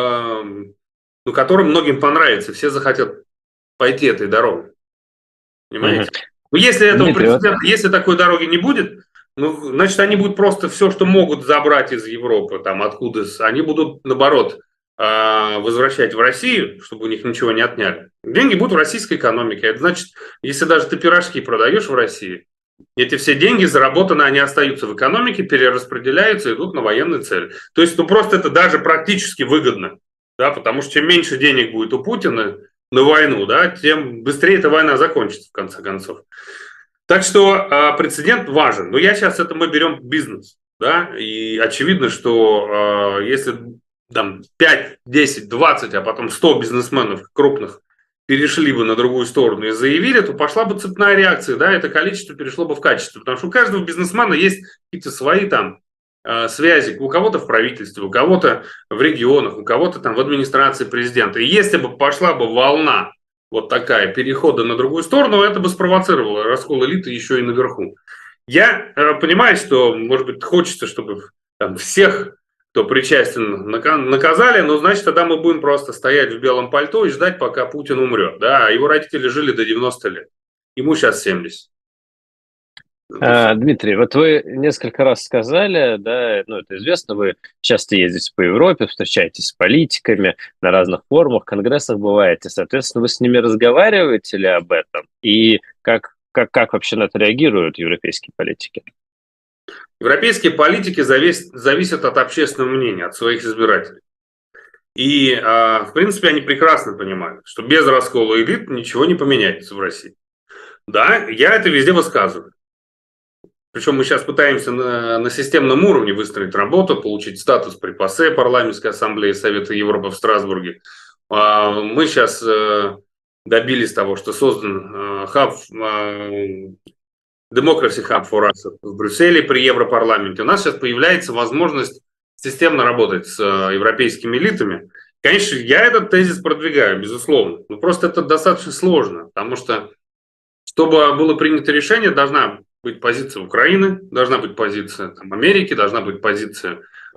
который многим понравится. Все захотят пойти этой дорогой. Понимаете? Но если этого прецедента, если такой дороги не будет, значит, они будут просто все, что могут забрать из Европы, откуда, они будут, наоборот, возвращать в Россию, чтобы у них ничего не отняли. Деньги будут в российской экономике. Это значит, если даже ты пирожки продаешь в России, эти все деньги заработанные, они остаются в экономике, перераспределяются, идут на военные цели. То есть, просто это даже практически выгодно, да, потому что чем меньше денег будет у Путина, на войну, да, тем быстрее эта война закончится, в конце концов. Так что прецедент важен. Но мы берем бизнес, да, и очевидно, что если там 5, 10, 20, а потом 100 бизнесменов крупных перешли бы на другую сторону и заявили, то пошла бы цепная реакция, да, это количество перешло бы в качество, потому что у каждого бизнесмена есть какие-то свои там связи, у кого-то в правительстве, у кого-то в регионах, у кого-то там в администрации президента. И если бы пошла бы волна вот такая перехода на другую сторону, это бы спровоцировало раскол элиты еще и наверху. Я понимаю, что, может быть, хочется, чтобы там всех, кто причастен, наказали, но значит, тогда мы будем просто стоять в белом пальто и ждать, пока Путин умрет. Да? Его родители жили до 90 лет. Ему сейчас 70. Дмитрий, вот вы несколько раз сказали, да, ну это известно, вы часто ездите по Европе, встречаетесь с политиками, на разных форумах, конгрессах бываете, соответственно, вы с ними разговариваете ли об этом? И как вообще на это реагируют европейские политики? Европейские политики зависят от общественного мнения, от своих избирателей. И, в принципе, они прекрасно понимают, что без раскола элит ничего не поменяется в России. Да, я это везде высказываю. Причем мы сейчас пытаемся на системном уровне выстроить работу, получить статус при ПАСЕ, парламентской ассамблеи Совета Европы в Страсбурге. Мы сейчас добились того, что создан хаб, Democracy Hub for Us в Брюсселе при Европарламенте. У нас сейчас появляется возможность системно работать с европейскими элитами. Конечно, я этот тезис продвигаю, безусловно. Но просто это достаточно сложно, потому что, чтобы было принято решение, должна быть позиция Украины, должна быть позиция там, Америки, должна быть позиция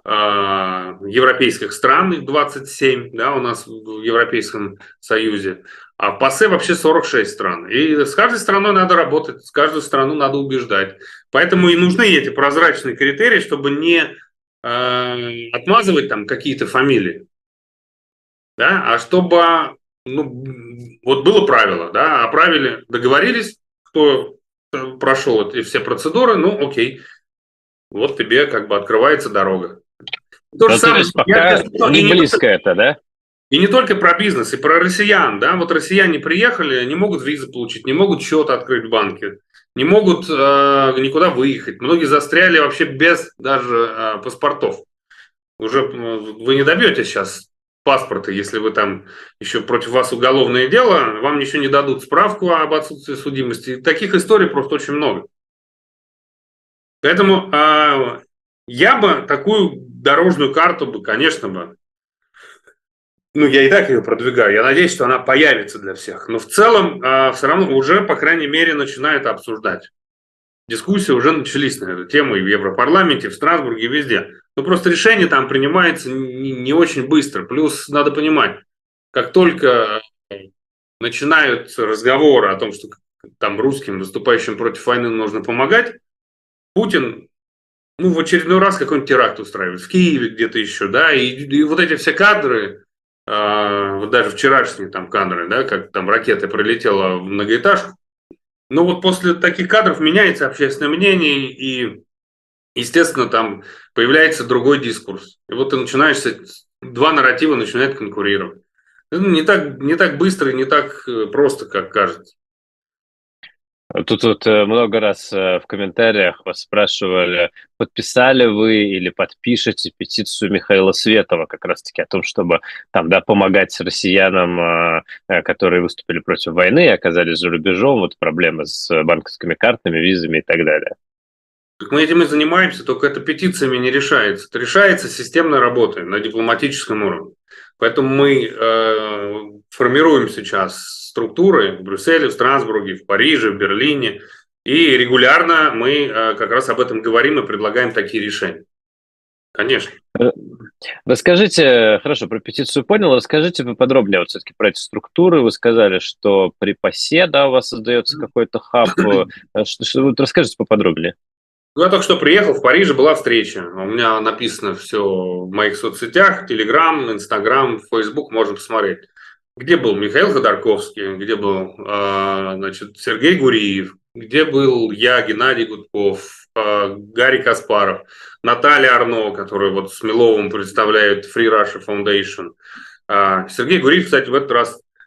европейских стран, их 27, да, у нас в Европейском Союзе, а в ПАСЕ вообще 46 стран. И с каждой страной надо работать, с каждую страну надо убеждать. Поэтому и нужны эти прозрачные критерии, чтобы не отмазывать там какие-то фамилии, да, а чтобы вот было правило, да, оправили, договорились, кто прошел эти все процедуры, ну окей, вот тебе как бы открывается дорога. То же самое, пока не близко это, да? И не только про бизнес, и про россиян, да, вот россияне приехали, не могут визы получить, не могут счет открыть в банке, не могут никуда выехать, многие застряли вообще без даже паспортов. Уже вы не добьетесь сейчас паспорта, если вы там еще против вас уголовное дело, вам ничего не дадут справку об отсутствии судимости. И таких историй просто очень много. Поэтому я бы такую дорожную карту бы, конечно бы, я и так ее продвигаю, я надеюсь, что она появится для всех. Но в целом все равно уже, по крайней мере, начинают обсуждать. Дискуссии уже начались на эту тему и в Европарламенте, и в Страсбурге, и везде. Но просто решение там принимается не очень быстро. Плюс надо понимать, как только начинаются разговоры о том, что там русским, выступающим против войны, нужно помогать, Путин, в очередной раз какой-нибудь теракт устраивает в Киеве, где-то еще, да, и вот эти все кадры, вот даже вчерашние там кадры, да, как там ракета прилетела в многоэтажку, но вот после таких кадров меняется общественное мнение, и, естественно, там появляется другой дискурс. И вот ты начинаешь, два нарратива начинают конкурировать. Это не так быстро и не так просто, как кажется. Тут вот много раз в комментариях вас спрашивали, подписали вы или подпишете петицию Михаила Светова как раз-таки о том, чтобы там, да, помогать россиянам, которые выступили против войны и оказались за рубежом, вот проблемы с банковскими картами, визами и так далее. Так мы этим и занимаемся, только это петициями не решается. Это решается системной работой на дипломатическом уровне. Поэтому мы формируем сейчас структуры в Брюсселе, в Страсбурге, в Париже, в Берлине. И регулярно мы как раз об этом говорим и предлагаем такие решения. Конечно. Расскажите, хорошо, про петицию понял, расскажите поподробнее вот все-таки про эти структуры. Вы сказали, что при ПАСЕ, да, у вас создается какой-то хаб. Расскажите поподробнее. Я только что приехал, в Париже была встреча. У меня написано все в моих соцсетях, Telegram, Instagram, Facebook, можно посмотреть. Где был Михаил Ходорковский, где был Сергей Гуриев, где был я, Геннадий Гудков, Гарри Каспаров, Наталья Арно, которая вот с Миловым представляет Free Russia Foundation. Сергей Гуриев, кстати, в этот раз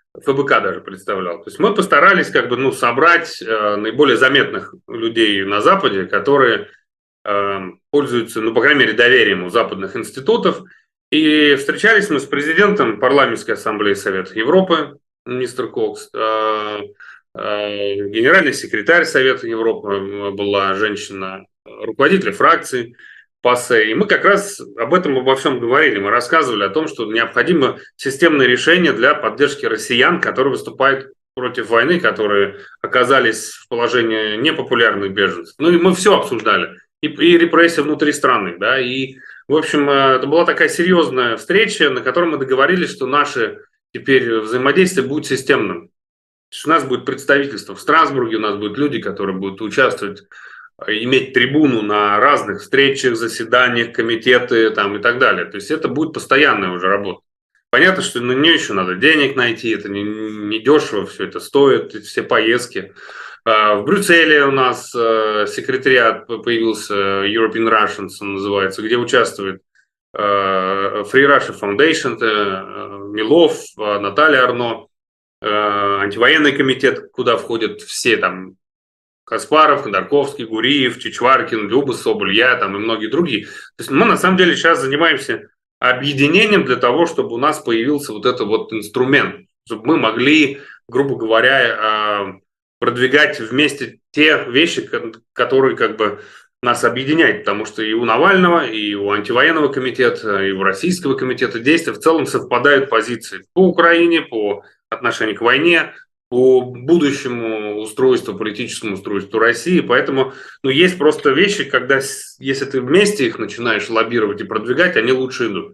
ФБК даже представлял. То есть мы постарались как бы, собрать наиболее заметных людей на Западе, которые пользуются, по крайней мере, доверием у западных институтов. И встречались мы с президентом Парламентской ассамблеи Совета Европы, мистер Кокс, генеральный секретарь Совета Европы была женщина, руководитель фракции ПАСЕ. И мы как раз обо всем говорили. Мы рассказывали о том, что необходимо системное решение для поддержки россиян, которые выступают против войны, которые оказались в положении непопулярных беженцев. И мы все обсуждали. И репрессии внутри страны. Да, и, в общем, это была такая серьезная встреча, на которой мы договорились, что наше теперь взаимодействие будет системным. У нас будет представительство в Страсбурге, у нас будут люди, которые будут участвовать, иметь трибуну на разных встречах, заседаниях, комитеты там, и так далее. То есть это будет постоянная уже работа. Понятно, что на нее еще надо денег найти, это не дешево все это стоит, все поездки. В Брюсселе у нас секретариат появился, European Russians он называется, где участвует Free Russia Foundation, Милов, Наталья Арно, антивоенный комитет, куда входят все там Каспаров, Ходорковский, Гуриев, Чичваркин, Люба Соболь, я там и многие другие. То есть мы на самом деле сейчас занимаемся объединением для того, чтобы у нас появился вот этот вот инструмент, чтобы мы могли, грубо говоря, продвигать вместе те вещи, которые как бы нас объединяют, потому что и у Навального, и у антивоенного комитета, и у российского комитета действия в целом совпадают позиции по Украине, по отношению к войне, по будущему устройству, политическому устройству России. Поэтому есть просто вещи, когда, если ты вместе их начинаешь лоббировать и продвигать, они лучше идут.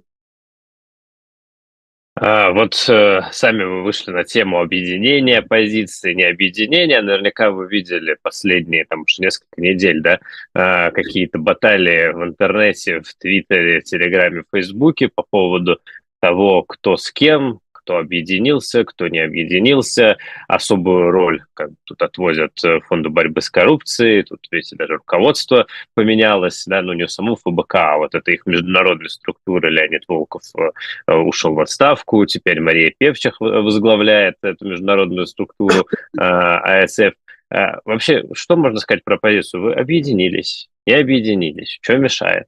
Сами вы вышли на тему объединения позиций, не объединения. Наверняка вы видели последние уже несколько недель, да, какие-то баталии в интернете, в Твиттере, Телеграме, Фейсбуке по поводу того, кто с кем, кто объединился, кто не объединился. Особую роль тут отводят Фонду борьбы с коррупцией. Тут, видите, даже руководство поменялось, да, не саму ФБК, а вот это их международная структура. Леонид Волков ушел в отставку, теперь Мария Певчих возглавляет эту международную структуру АСФ. Вообще, что можно сказать про позицию? Вы объединились, не объединились? Что мешает?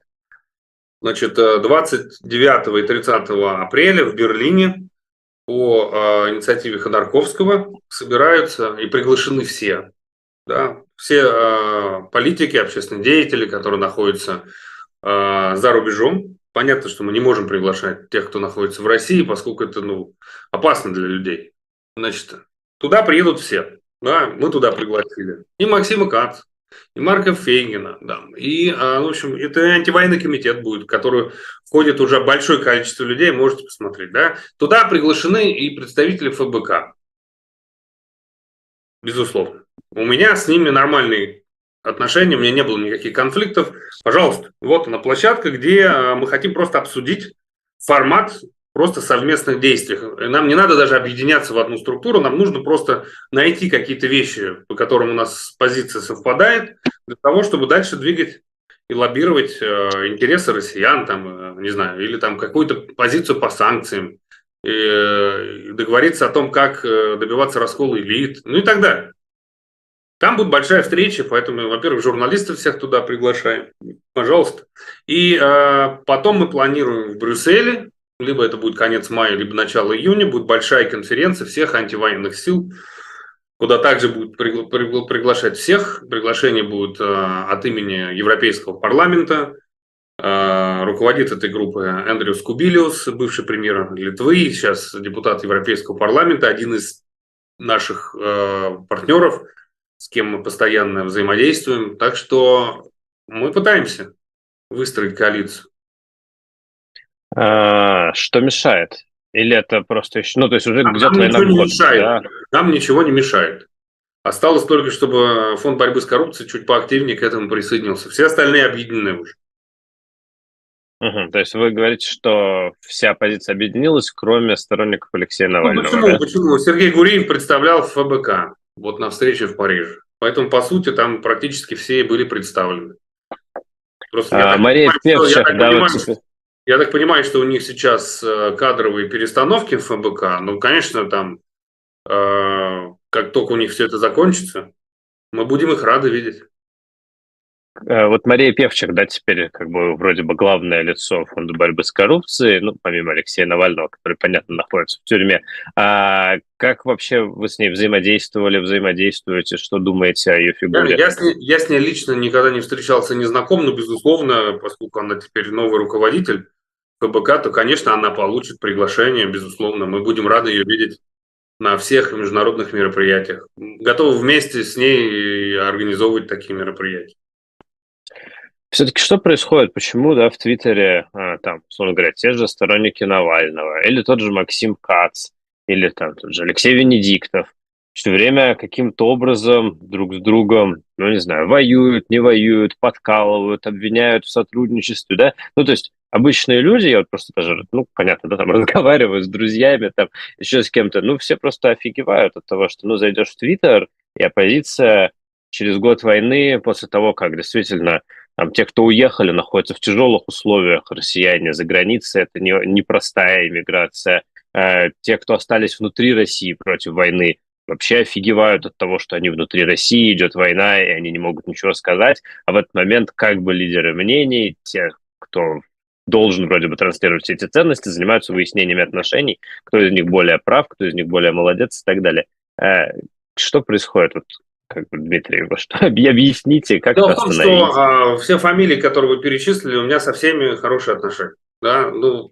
29 и 30 апреля в Берлине по инициативе Ходорковского собираются и приглашены все. Да, все политики, общественные деятели, которые находятся за рубежом. Понятно, что мы не можем приглашать тех, кто находится в России, поскольку это опасно для людей. Туда приедут все. Да, мы туда пригласили. И Максима Кац, и Марка Фейгина, да. И, в общем, это антивоенный комитет будет, в который входит уже большое количество людей, можете посмотреть, да. Туда приглашены и представители ФБК. Безусловно. У меня с ними нормальные отношения, у меня не было никаких конфликтов. Пожалуйста, вот она площадка, где мы хотим просто обсудить формат просто совместных действий. Нам не надо даже объединяться в одну структуру, нам нужно просто найти какие-то вещи, по которым у нас позиция совпадает, для того, чтобы дальше двигать и лоббировать интересы россиян, не знаю, или какую-то позицию по санкциям, и договориться о том, как добиваться раскола элит, и так далее. Там будет большая встреча, поэтому, во-первых, журналистов всех туда приглашаем, пожалуйста. И потом мы планируем в Брюсселе, либо это будет конец мая, либо начало июня, будет большая конференция всех антивоенных сил, куда также будут приглашать всех. Приглашение будет от имени Европейского парламента. Руководит этой группой Эндрюс Кубилиус, бывший премьер Литвы, сейчас депутат Европейского парламента, один из наших партнеров, с кем мы постоянно взаимодействуем. Так что мы пытаемся выстроить коалицию. Что мешает? Или это просто еще... то есть уже где-то Нам ничего не мешает. Осталось только, чтобы Фонд борьбы с коррупцией чуть поактивнее к этому присоединился. Все остальные объединены уже. То есть вы говорите, что вся оппозиция объединилась, кроме сторонников Алексея Навального. Почему? Сергей Гуриев представлял ФБК на встрече в Париже. Поэтому, по сути, там практически все были представлены. Мария Певчих, я так понимаю, что у них сейчас кадровые перестановки в ФБК. Конечно, там как только у них все это закончится, мы будем их рады видеть. Вот Мария Певчик, да, теперь как бы вроде бы главное лицо Фонда борьбы с коррупцией, ну, помимо Алексея Навального, который, понятно, находится в тюрьме. А как вообще вы с ней взаимодействуете, что думаете о ее фигуре? Я с ней лично никогда не встречался, не знаком, но, безусловно, поскольку она теперь новый руководитель ФБК, то, конечно, она получит приглашение, безусловно. Мы будем рады ее видеть на всех международных мероприятиях. Готовы вместе с ней организовывать такие мероприятия. Все-таки что происходит? Почему, да, в Твиттере, там, условно говоря, те же сторонники Навального, или тот же Максим Кац, или там тот же Алексей Венедиктов, все время каким-то образом друг с другом, ну, не знаю, воюют, не воюют, подкалывают, обвиняют в сотрудничестве, да? Ну, то есть обычные люди, я вот просто даже, ну, понятно, да, там разговариваю с друзьями, там, еще с кем-то, ну, все просто офигевают от того, что, ну, зайдешь в Твиттер, и оппозиция через год войны, после того, как действительно там, те, кто уехали, находятся в тяжелых условиях, россияне за границей, это непростая иммиграция. Те, кто остались внутри России против войны, вообще офигевают от того, что они внутри России, идет война, и они не могут ничего сказать. А в этот момент как бы лидеры мнений, те, кто должен вроде бы транслировать все эти ценности, занимаются выяснениями отношений, кто из них более прав, кто из них более молодец и так далее. Что происходит? Вот, как бы, Дмитрий, вы что, объясните, как Дело это в том, остановить? что все фамилии, которые вы перечислили, у меня со всеми хорошие отношения. Да? Ну,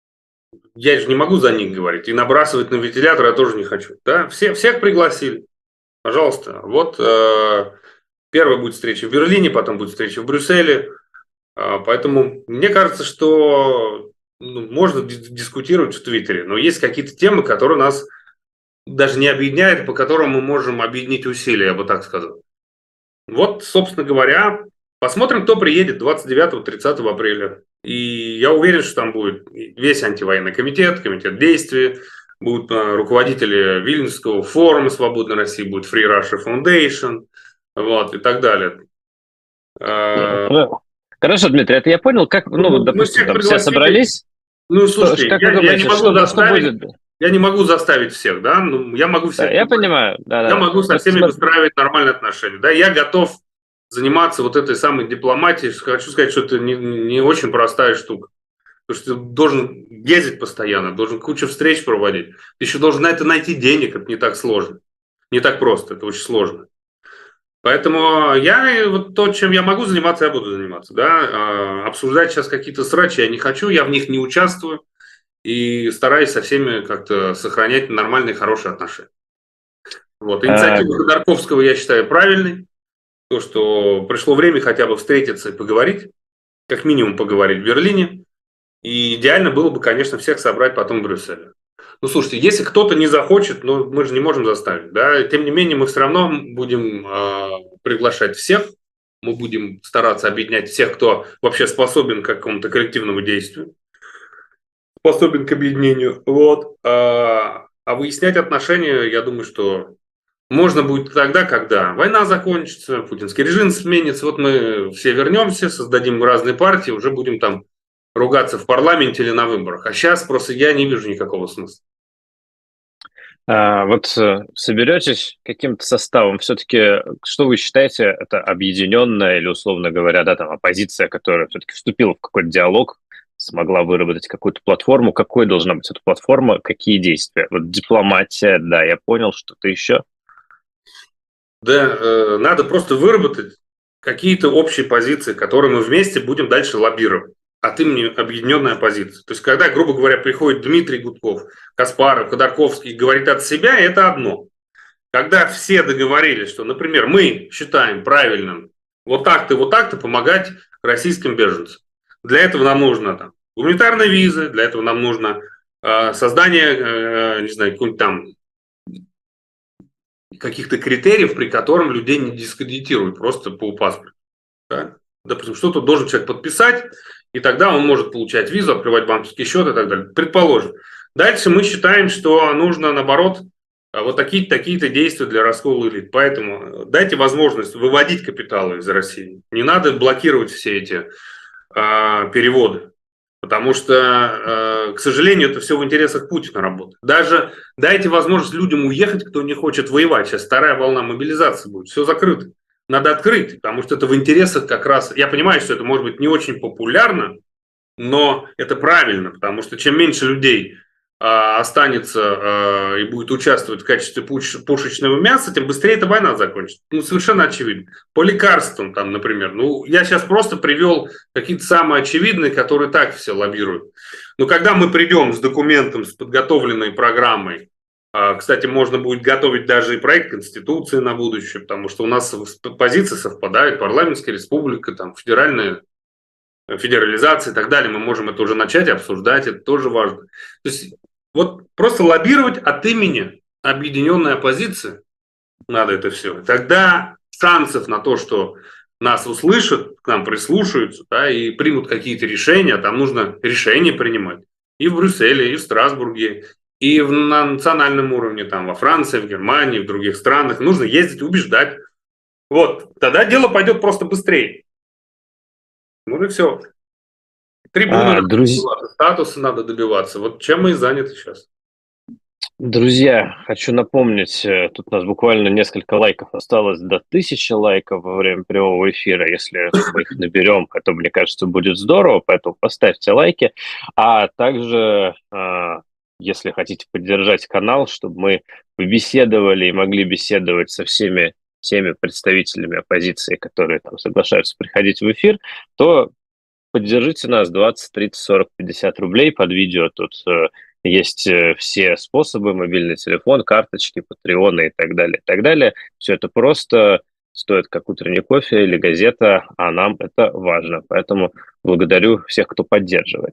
я же не могу за них говорить. И набрасывать на вентилятор я тоже не хочу. Да? Всех пригласили. Пожалуйста. Вот первая будет встреча в Берлине, потом будет встреча в Брюсселе. Поэтому мне кажется, что можно дискутировать в Твиттере, но есть какие-то темы, которые нас даже не объединяют, по которым мы можем объединить усилия, я бы так сказал. Вот, собственно говоря, посмотрим, кто приедет 29-30 апреля. И я уверен, что там будет весь антивоенный комитет, комитет действий, будут руководители Вильнюсского форума «Свободной России», будет Free Russia Foundation, вот, и так далее. Хорошо, Дмитрий, это я понял. Как, ну, вот, допустим, там все собрались. Ну, слушайте, как вы думаете, что будет? Я не могу заставить всех, да, ну, я могу всех. Да, я понимаю, да. Я могу со всеми выстраивать нормальные отношения, да, я готов заниматься вот этой самой дипломатией. Хочу сказать, что это не очень простая штука. Потому что ты должен ездить постоянно, должен кучу встреч проводить. Ты еще должен на это найти денег, это не так сложно. Не так просто, это очень сложно. Поэтому вот то, чем я могу заниматься, я буду заниматься. Да? Обсуждать сейчас какие-то срачи я не хочу, я в них не участвую. И стараюсь со всеми как-то сохранять нормальные, хорошие отношения. Вот. Инициатива Ходорковского я считаю правильной. То, что пришло время хотя бы встретиться и поговорить. Как минимум поговорить в Берлине. И идеально было бы, конечно, всех собрать потом в Брюсселе. Ну, слушайте, если кто-то не захочет, ну, мы же не можем заставить. Да? Тем не менее, мы все равно будем приглашать всех. Мы будем стараться объединять всех, кто вообще способен к какому-то коллективному действию. Способен к объединению. Вот. А выяснять отношения, я думаю, что можно будет тогда, когда война закончится, путинский режим сменится. Вот мы все вернемся, создадим разные партии, уже будем там ругаться в парламенте или на выборах. А сейчас просто я не вижу никакого смысла. Вот соберетесь каким-то составом, все-таки, что вы считаете, это объединенная или, условно говоря, да, там оппозиция, которая все-таки вступила в какой-то диалог, смогла выработать какую-то платформу, какой должна быть эта платформа, какие действия? Вот дипломатия, да, я понял, что-то еще? Да, надо просто выработать какие-то общие позиции, которые мы вместе будем дальше лоббировать от имени объединенной оппозиции. То есть, когда, грубо говоря, приходит Дмитрий Гудков, Каспаров, Ходорковский и говорит от себя, это одно. Когда все договорились, что, например, мы считаем правильным вот так-то помогать российским беженцам. Для этого нам нужно там гуманитарные визы, для этого нам нужно создание, не знаю, какой-нибудь там каких-то критериев, при котором людей не дискредитируют просто по паспорту. Да? Допустим, что-то должен человек подписать, и тогда он может получать визу, открывать банковский счет и так далее. Предположим. Дальше мы считаем, что нужно, наоборот, вот такие-то действия для раскола элит. Поэтому дайте возможность выводить капиталы из России. Не надо блокировать все эти переводы. Потому что, к сожалению, это все в интересах Путина работает. Даже дайте возможность людям уехать, кто не хочет воевать. Сейчас вторая волна мобилизации будет. Все закрыто. Надо открыть, потому что это в интересах как раз... Я понимаю, что это может быть не очень популярно, но это правильно, потому что чем меньше людей останется и будет участвовать в качестве пушечного мяса, тем быстрее эта война закончится. Ну, совершенно очевидно. По лекарствам, там, например. Ну, я сейчас просто привел какие-то самые очевидные, которые так все лоббируют. Но когда мы придем с документом, с подготовленной программой, кстати, можно будет готовить даже и проект Конституции на будущее, потому что у нас позиции совпадают, парламентская республика, там, федеральная федерализации и так далее, мы можем это уже начать обсуждать, это тоже важно. То есть вот просто лоббировать от имени объединенной оппозиции надо это все. Тогда шансов на то, что нас услышат, к нам прислушаются, да, и примут какие-то решения, там нужно решения принимать и в Брюсселе, и в Страсбурге, и на национальном уровне, там, во Франции, в Германии, в других странах. Нужно ездить, убеждать. Вот, тогда дело пойдет просто быстрее. Ну и все. Трибуны надо добиваться, статуса надо добиваться. Вот чем мы и заняты сейчас. Друзья, хочу напомнить, тут у нас буквально несколько лайков осталось до 1000 лайков во время прямого эфира. Если мы их наберем, то, мне кажется, будет здорово, поэтому поставьте лайки. А также, если хотите поддержать канал, чтобы мы побеседовали и могли беседовать со всеми теми представителями оппозиции, которые там соглашаются приходить в эфир, то поддержите нас 20, 30, 40, 50 рублей под видео. Тут есть все способы: мобильный телефон, карточки, патреоны и так далее, и так далее. Все это просто стоит как утренний кофе или газета, а нам это важно. Поэтому благодарю всех, кто поддерживает.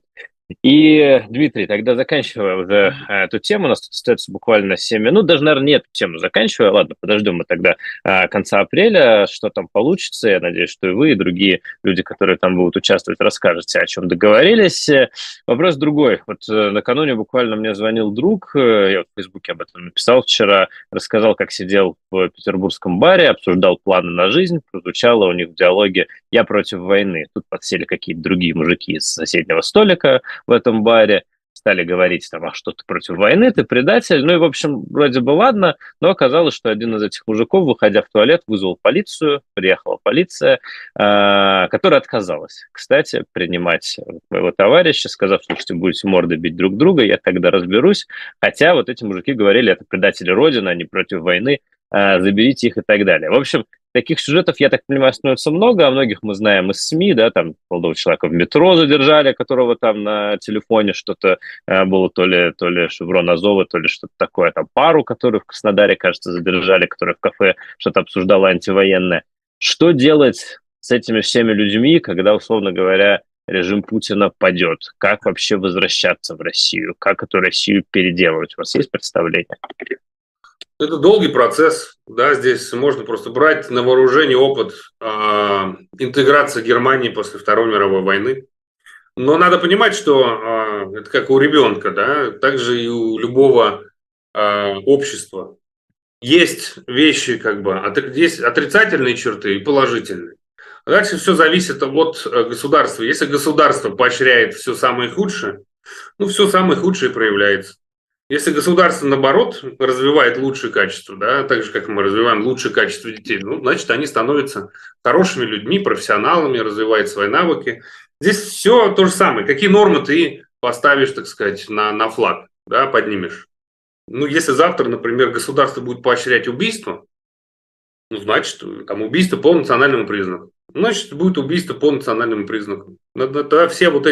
И, Дмитрий, тогда заканчивая уже эту тему, у нас тут остается буквально 7 минут, даже, наверное, не эту тему заканчивая, ладно, подождем мы тогда конца апреля, что там получится, я надеюсь, что и вы, и другие люди, которые там будут участвовать, расскажете, о чем договорились. Вопрос другой, вот накануне буквально мне звонил друг, я в Фейсбуке об этом написал вчера, рассказал, как сидел в петербургском баре, обсуждал планы на жизнь, прозвучало у них в диалоге «я против войны». Тут подсели какие-то другие мужики из соседнего столика в этом баре, стали говорить там, а что ты против войны, ты предатель. Ну и, в общем, вроде бы ладно, но оказалось, что один из этих мужиков, выходя в туалет, вызвал полицию, приехала полиция, которая отказалась, кстати, принимать моего товарища, сказав, слушайте, будете морды бить друг друга, я тогда разберусь. Хотя вот эти мужики говорили, это предатели Родины, они против войны, заберите их и так далее. В общем, таких сюжетов, я так понимаю, становится много, о многих мы знаем из СМИ, да, там молодого человека в метро задержали, которого там на телефоне что-то было, то ли шеврон Азова, то ли что-то такое, там пару, которую в Краснодаре, кажется, задержали, которая в кафе что-то обсуждала антивоенное. Что делать с этими всеми людьми, когда, условно говоря, режим Путина падет? Как вообще возвращаться в Россию? Как эту Россию переделывать? У вас есть представление? Это долгий процесс, да, здесь можно просто брать на вооружение опыт интеграции Германии после Второй мировой войны. Но надо понимать, что это как у ребенка, да, так же и у любого общества. Есть вещи, есть отрицательные черты и положительные. Дальше все зависит от государства. Если государство поощряет все самое худшее, все самое худшее проявляется. Если государство, наоборот, развивает лучшие качества, да, так же, как мы развиваем лучшие качества детей, значит, они становятся хорошими людьми, профессионалами, развивают свои навыки. Здесь все то же самое. Какие нормы ты поставишь, так сказать, на флаг, да, поднимешь? Если завтра, например, государство будет поощрять убийство, значит, там убийство по национальному признаку. Значит, будет убийство по национальному признаку. Тогда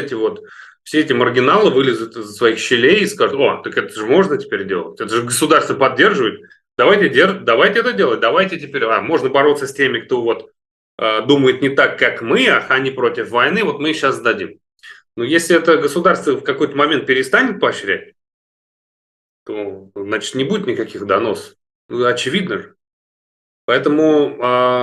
все эти маргиналы вылезут из своих щелей и скажут: так это же можно теперь делать, это же государство поддерживает, давайте это делать, давайте теперь, можно бороться с теми, кто думает не так, как мы, они против войны, мы сейчас сдадим. Но если это государство в какой-то момент перестанет поощрять, то, значит, не будет никаких доносов. Очевидно же. Поэтому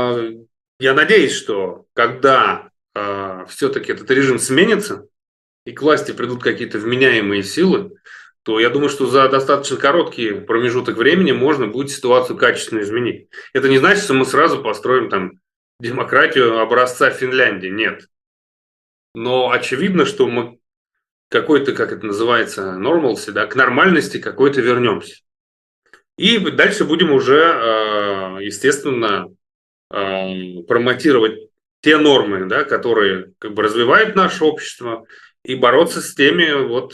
я надеюсь, что когда все-таки этот режим сменится, и к власти придут какие-то вменяемые силы, то я думаю, что за достаточно короткий промежуток времени можно будет ситуацию качественно изменить. Это не значит, что мы сразу построим там демократию образца Финляндии. Нет. Но очевидно, что какой-то, как это называется, normalcy, да, к нормальности какой-то вернемся. И дальше будем уже, естественно, промотировать те нормы, да, которые как бы развивают наше общество, и бороться с теми вот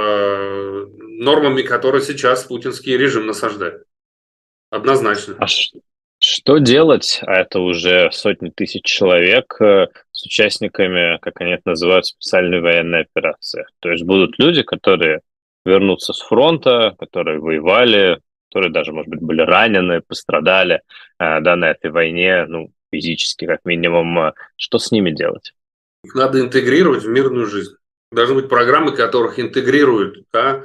нормами, которые сейчас путинский режим насаждает. Однозначно. Что делать? А это уже сотни тысяч человек с участниками, как они это называют, специальной военной операции. То есть будут люди, которые вернутся с фронта, которые воевали, которые даже, может быть, были ранены, пострадали, да, на этой войне, ну, физически, как минимум. Что с ними делать? Их надо интегрировать в мирную жизнь. Должны быть программы, которых интегрируют, да,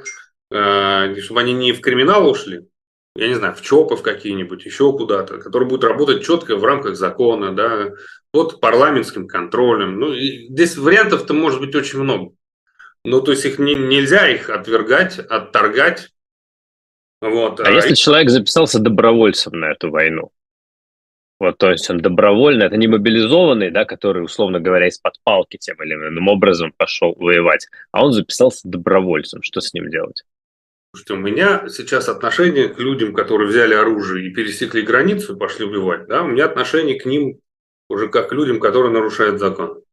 чтобы они не в криминал ушли, я не знаю, в ЧОПов какие-нибудь, еще куда-то, которые будут работать четко в рамках закона, да, под парламентским контролем. Ну, и здесь вариантов-то может быть очень много. Ну, то есть их нельзя их отвергать, отторгать. Вот. А если человек записался добровольцем на эту войну? Вот, то есть он добровольно, это не мобилизованный, да, который, условно говоря, из-под палки тем или иным образом пошел воевать, а он записался добровольцем. Что с ним делать? Слушайте, у меня сейчас отношение к людям, которые взяли оружие и пересекли границу, пошли убивать, да, у меня отношение к ним уже как к людям, которые нарушают закон.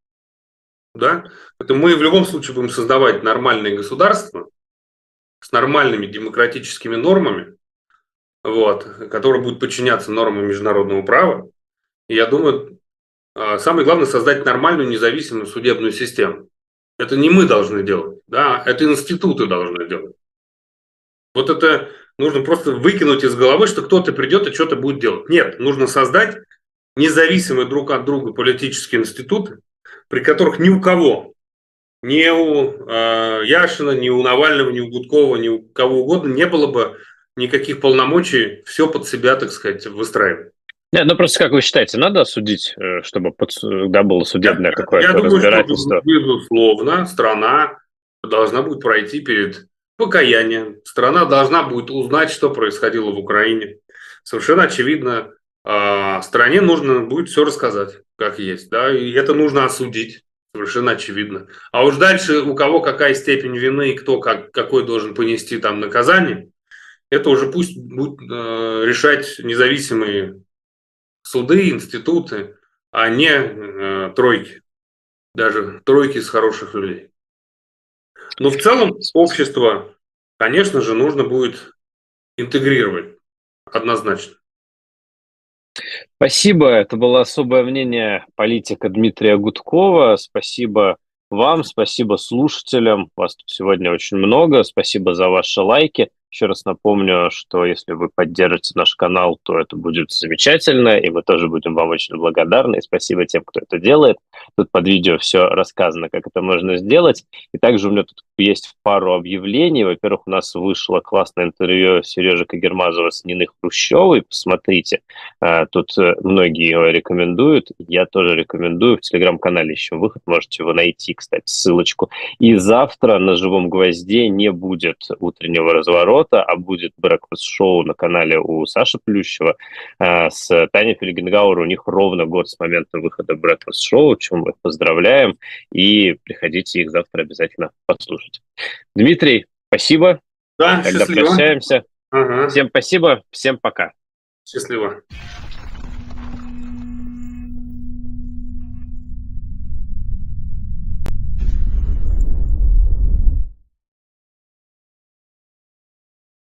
Да? Это мы в любом случае будем создавать нормальное государство с нормальными демократическими нормами, вот, которые будут подчиняться нормам международного права. И я думаю, самое главное создать нормальную независимую судебную систему. Это не мы должны делать, да, это институты должны делать. Вот это нужно просто выкинуть из головы, что кто-то придет и что-то будет делать. Нет, нужно создать независимые друг от друга политические институты, при которых ни у кого, ни у Яшина, ни у Навального, ни у Гудкова, ни у кого угодно не было бы никаких полномочий все под себя, так сказать, выстраивать. Нет, ну просто как вы считаете, надо осудить, чтобы да, было судебное какое-то Я думаю, разбирательство? что, безусловно, страна должна будет пройти перед покаянием. Страна должна будет узнать, что происходило в Украине. Совершенно очевидно, стране нужно будет все рассказать, как есть. Да? И это нужно осудить. Совершенно очевидно. А уж дальше у кого какая степень вины и кто какой должен понести там наказание, это уже пусть будут решать независимые суды, институты, а не тройки. Даже тройки из хороших людей. Но в целом общество, конечно же, нужно будет интегрировать однозначно. Спасибо. Это было особое мнение политика Дмитрия Гудкова. Спасибо вам, спасибо слушателям. Вас тут сегодня очень много. Спасибо за ваши лайки. Еще раз напомню, что если вы поддержите наш канал, то это будет замечательно, и мы тоже будем вам очень благодарны. И спасибо тем, кто это делает. Тут под видео все рассказано, как это можно сделать. И также у меня тут есть пару объявлений. Во-первых, у нас вышло классное интервью Сережи Кагермазова с Ниной Хрущевой. Посмотрите, тут многие его рекомендуют. Я тоже рекомендую. В телеграм-канале еще выход. Можете его найти, кстати, ссылочку. И завтра на «Живом гвозде» не будет утреннего разворота, а будет брекфаст-шоу на канале у Саши Плющева с Таней Фельгенгауэр. У них ровно год с момента выхода брекфаст-шоу, чем мы их поздравляем. И приходите их завтра обязательно послушать. Дмитрий, спасибо. Да, Тогда счастливо. прощаемся. Ага. Всем спасибо, всем пока. Счастливо.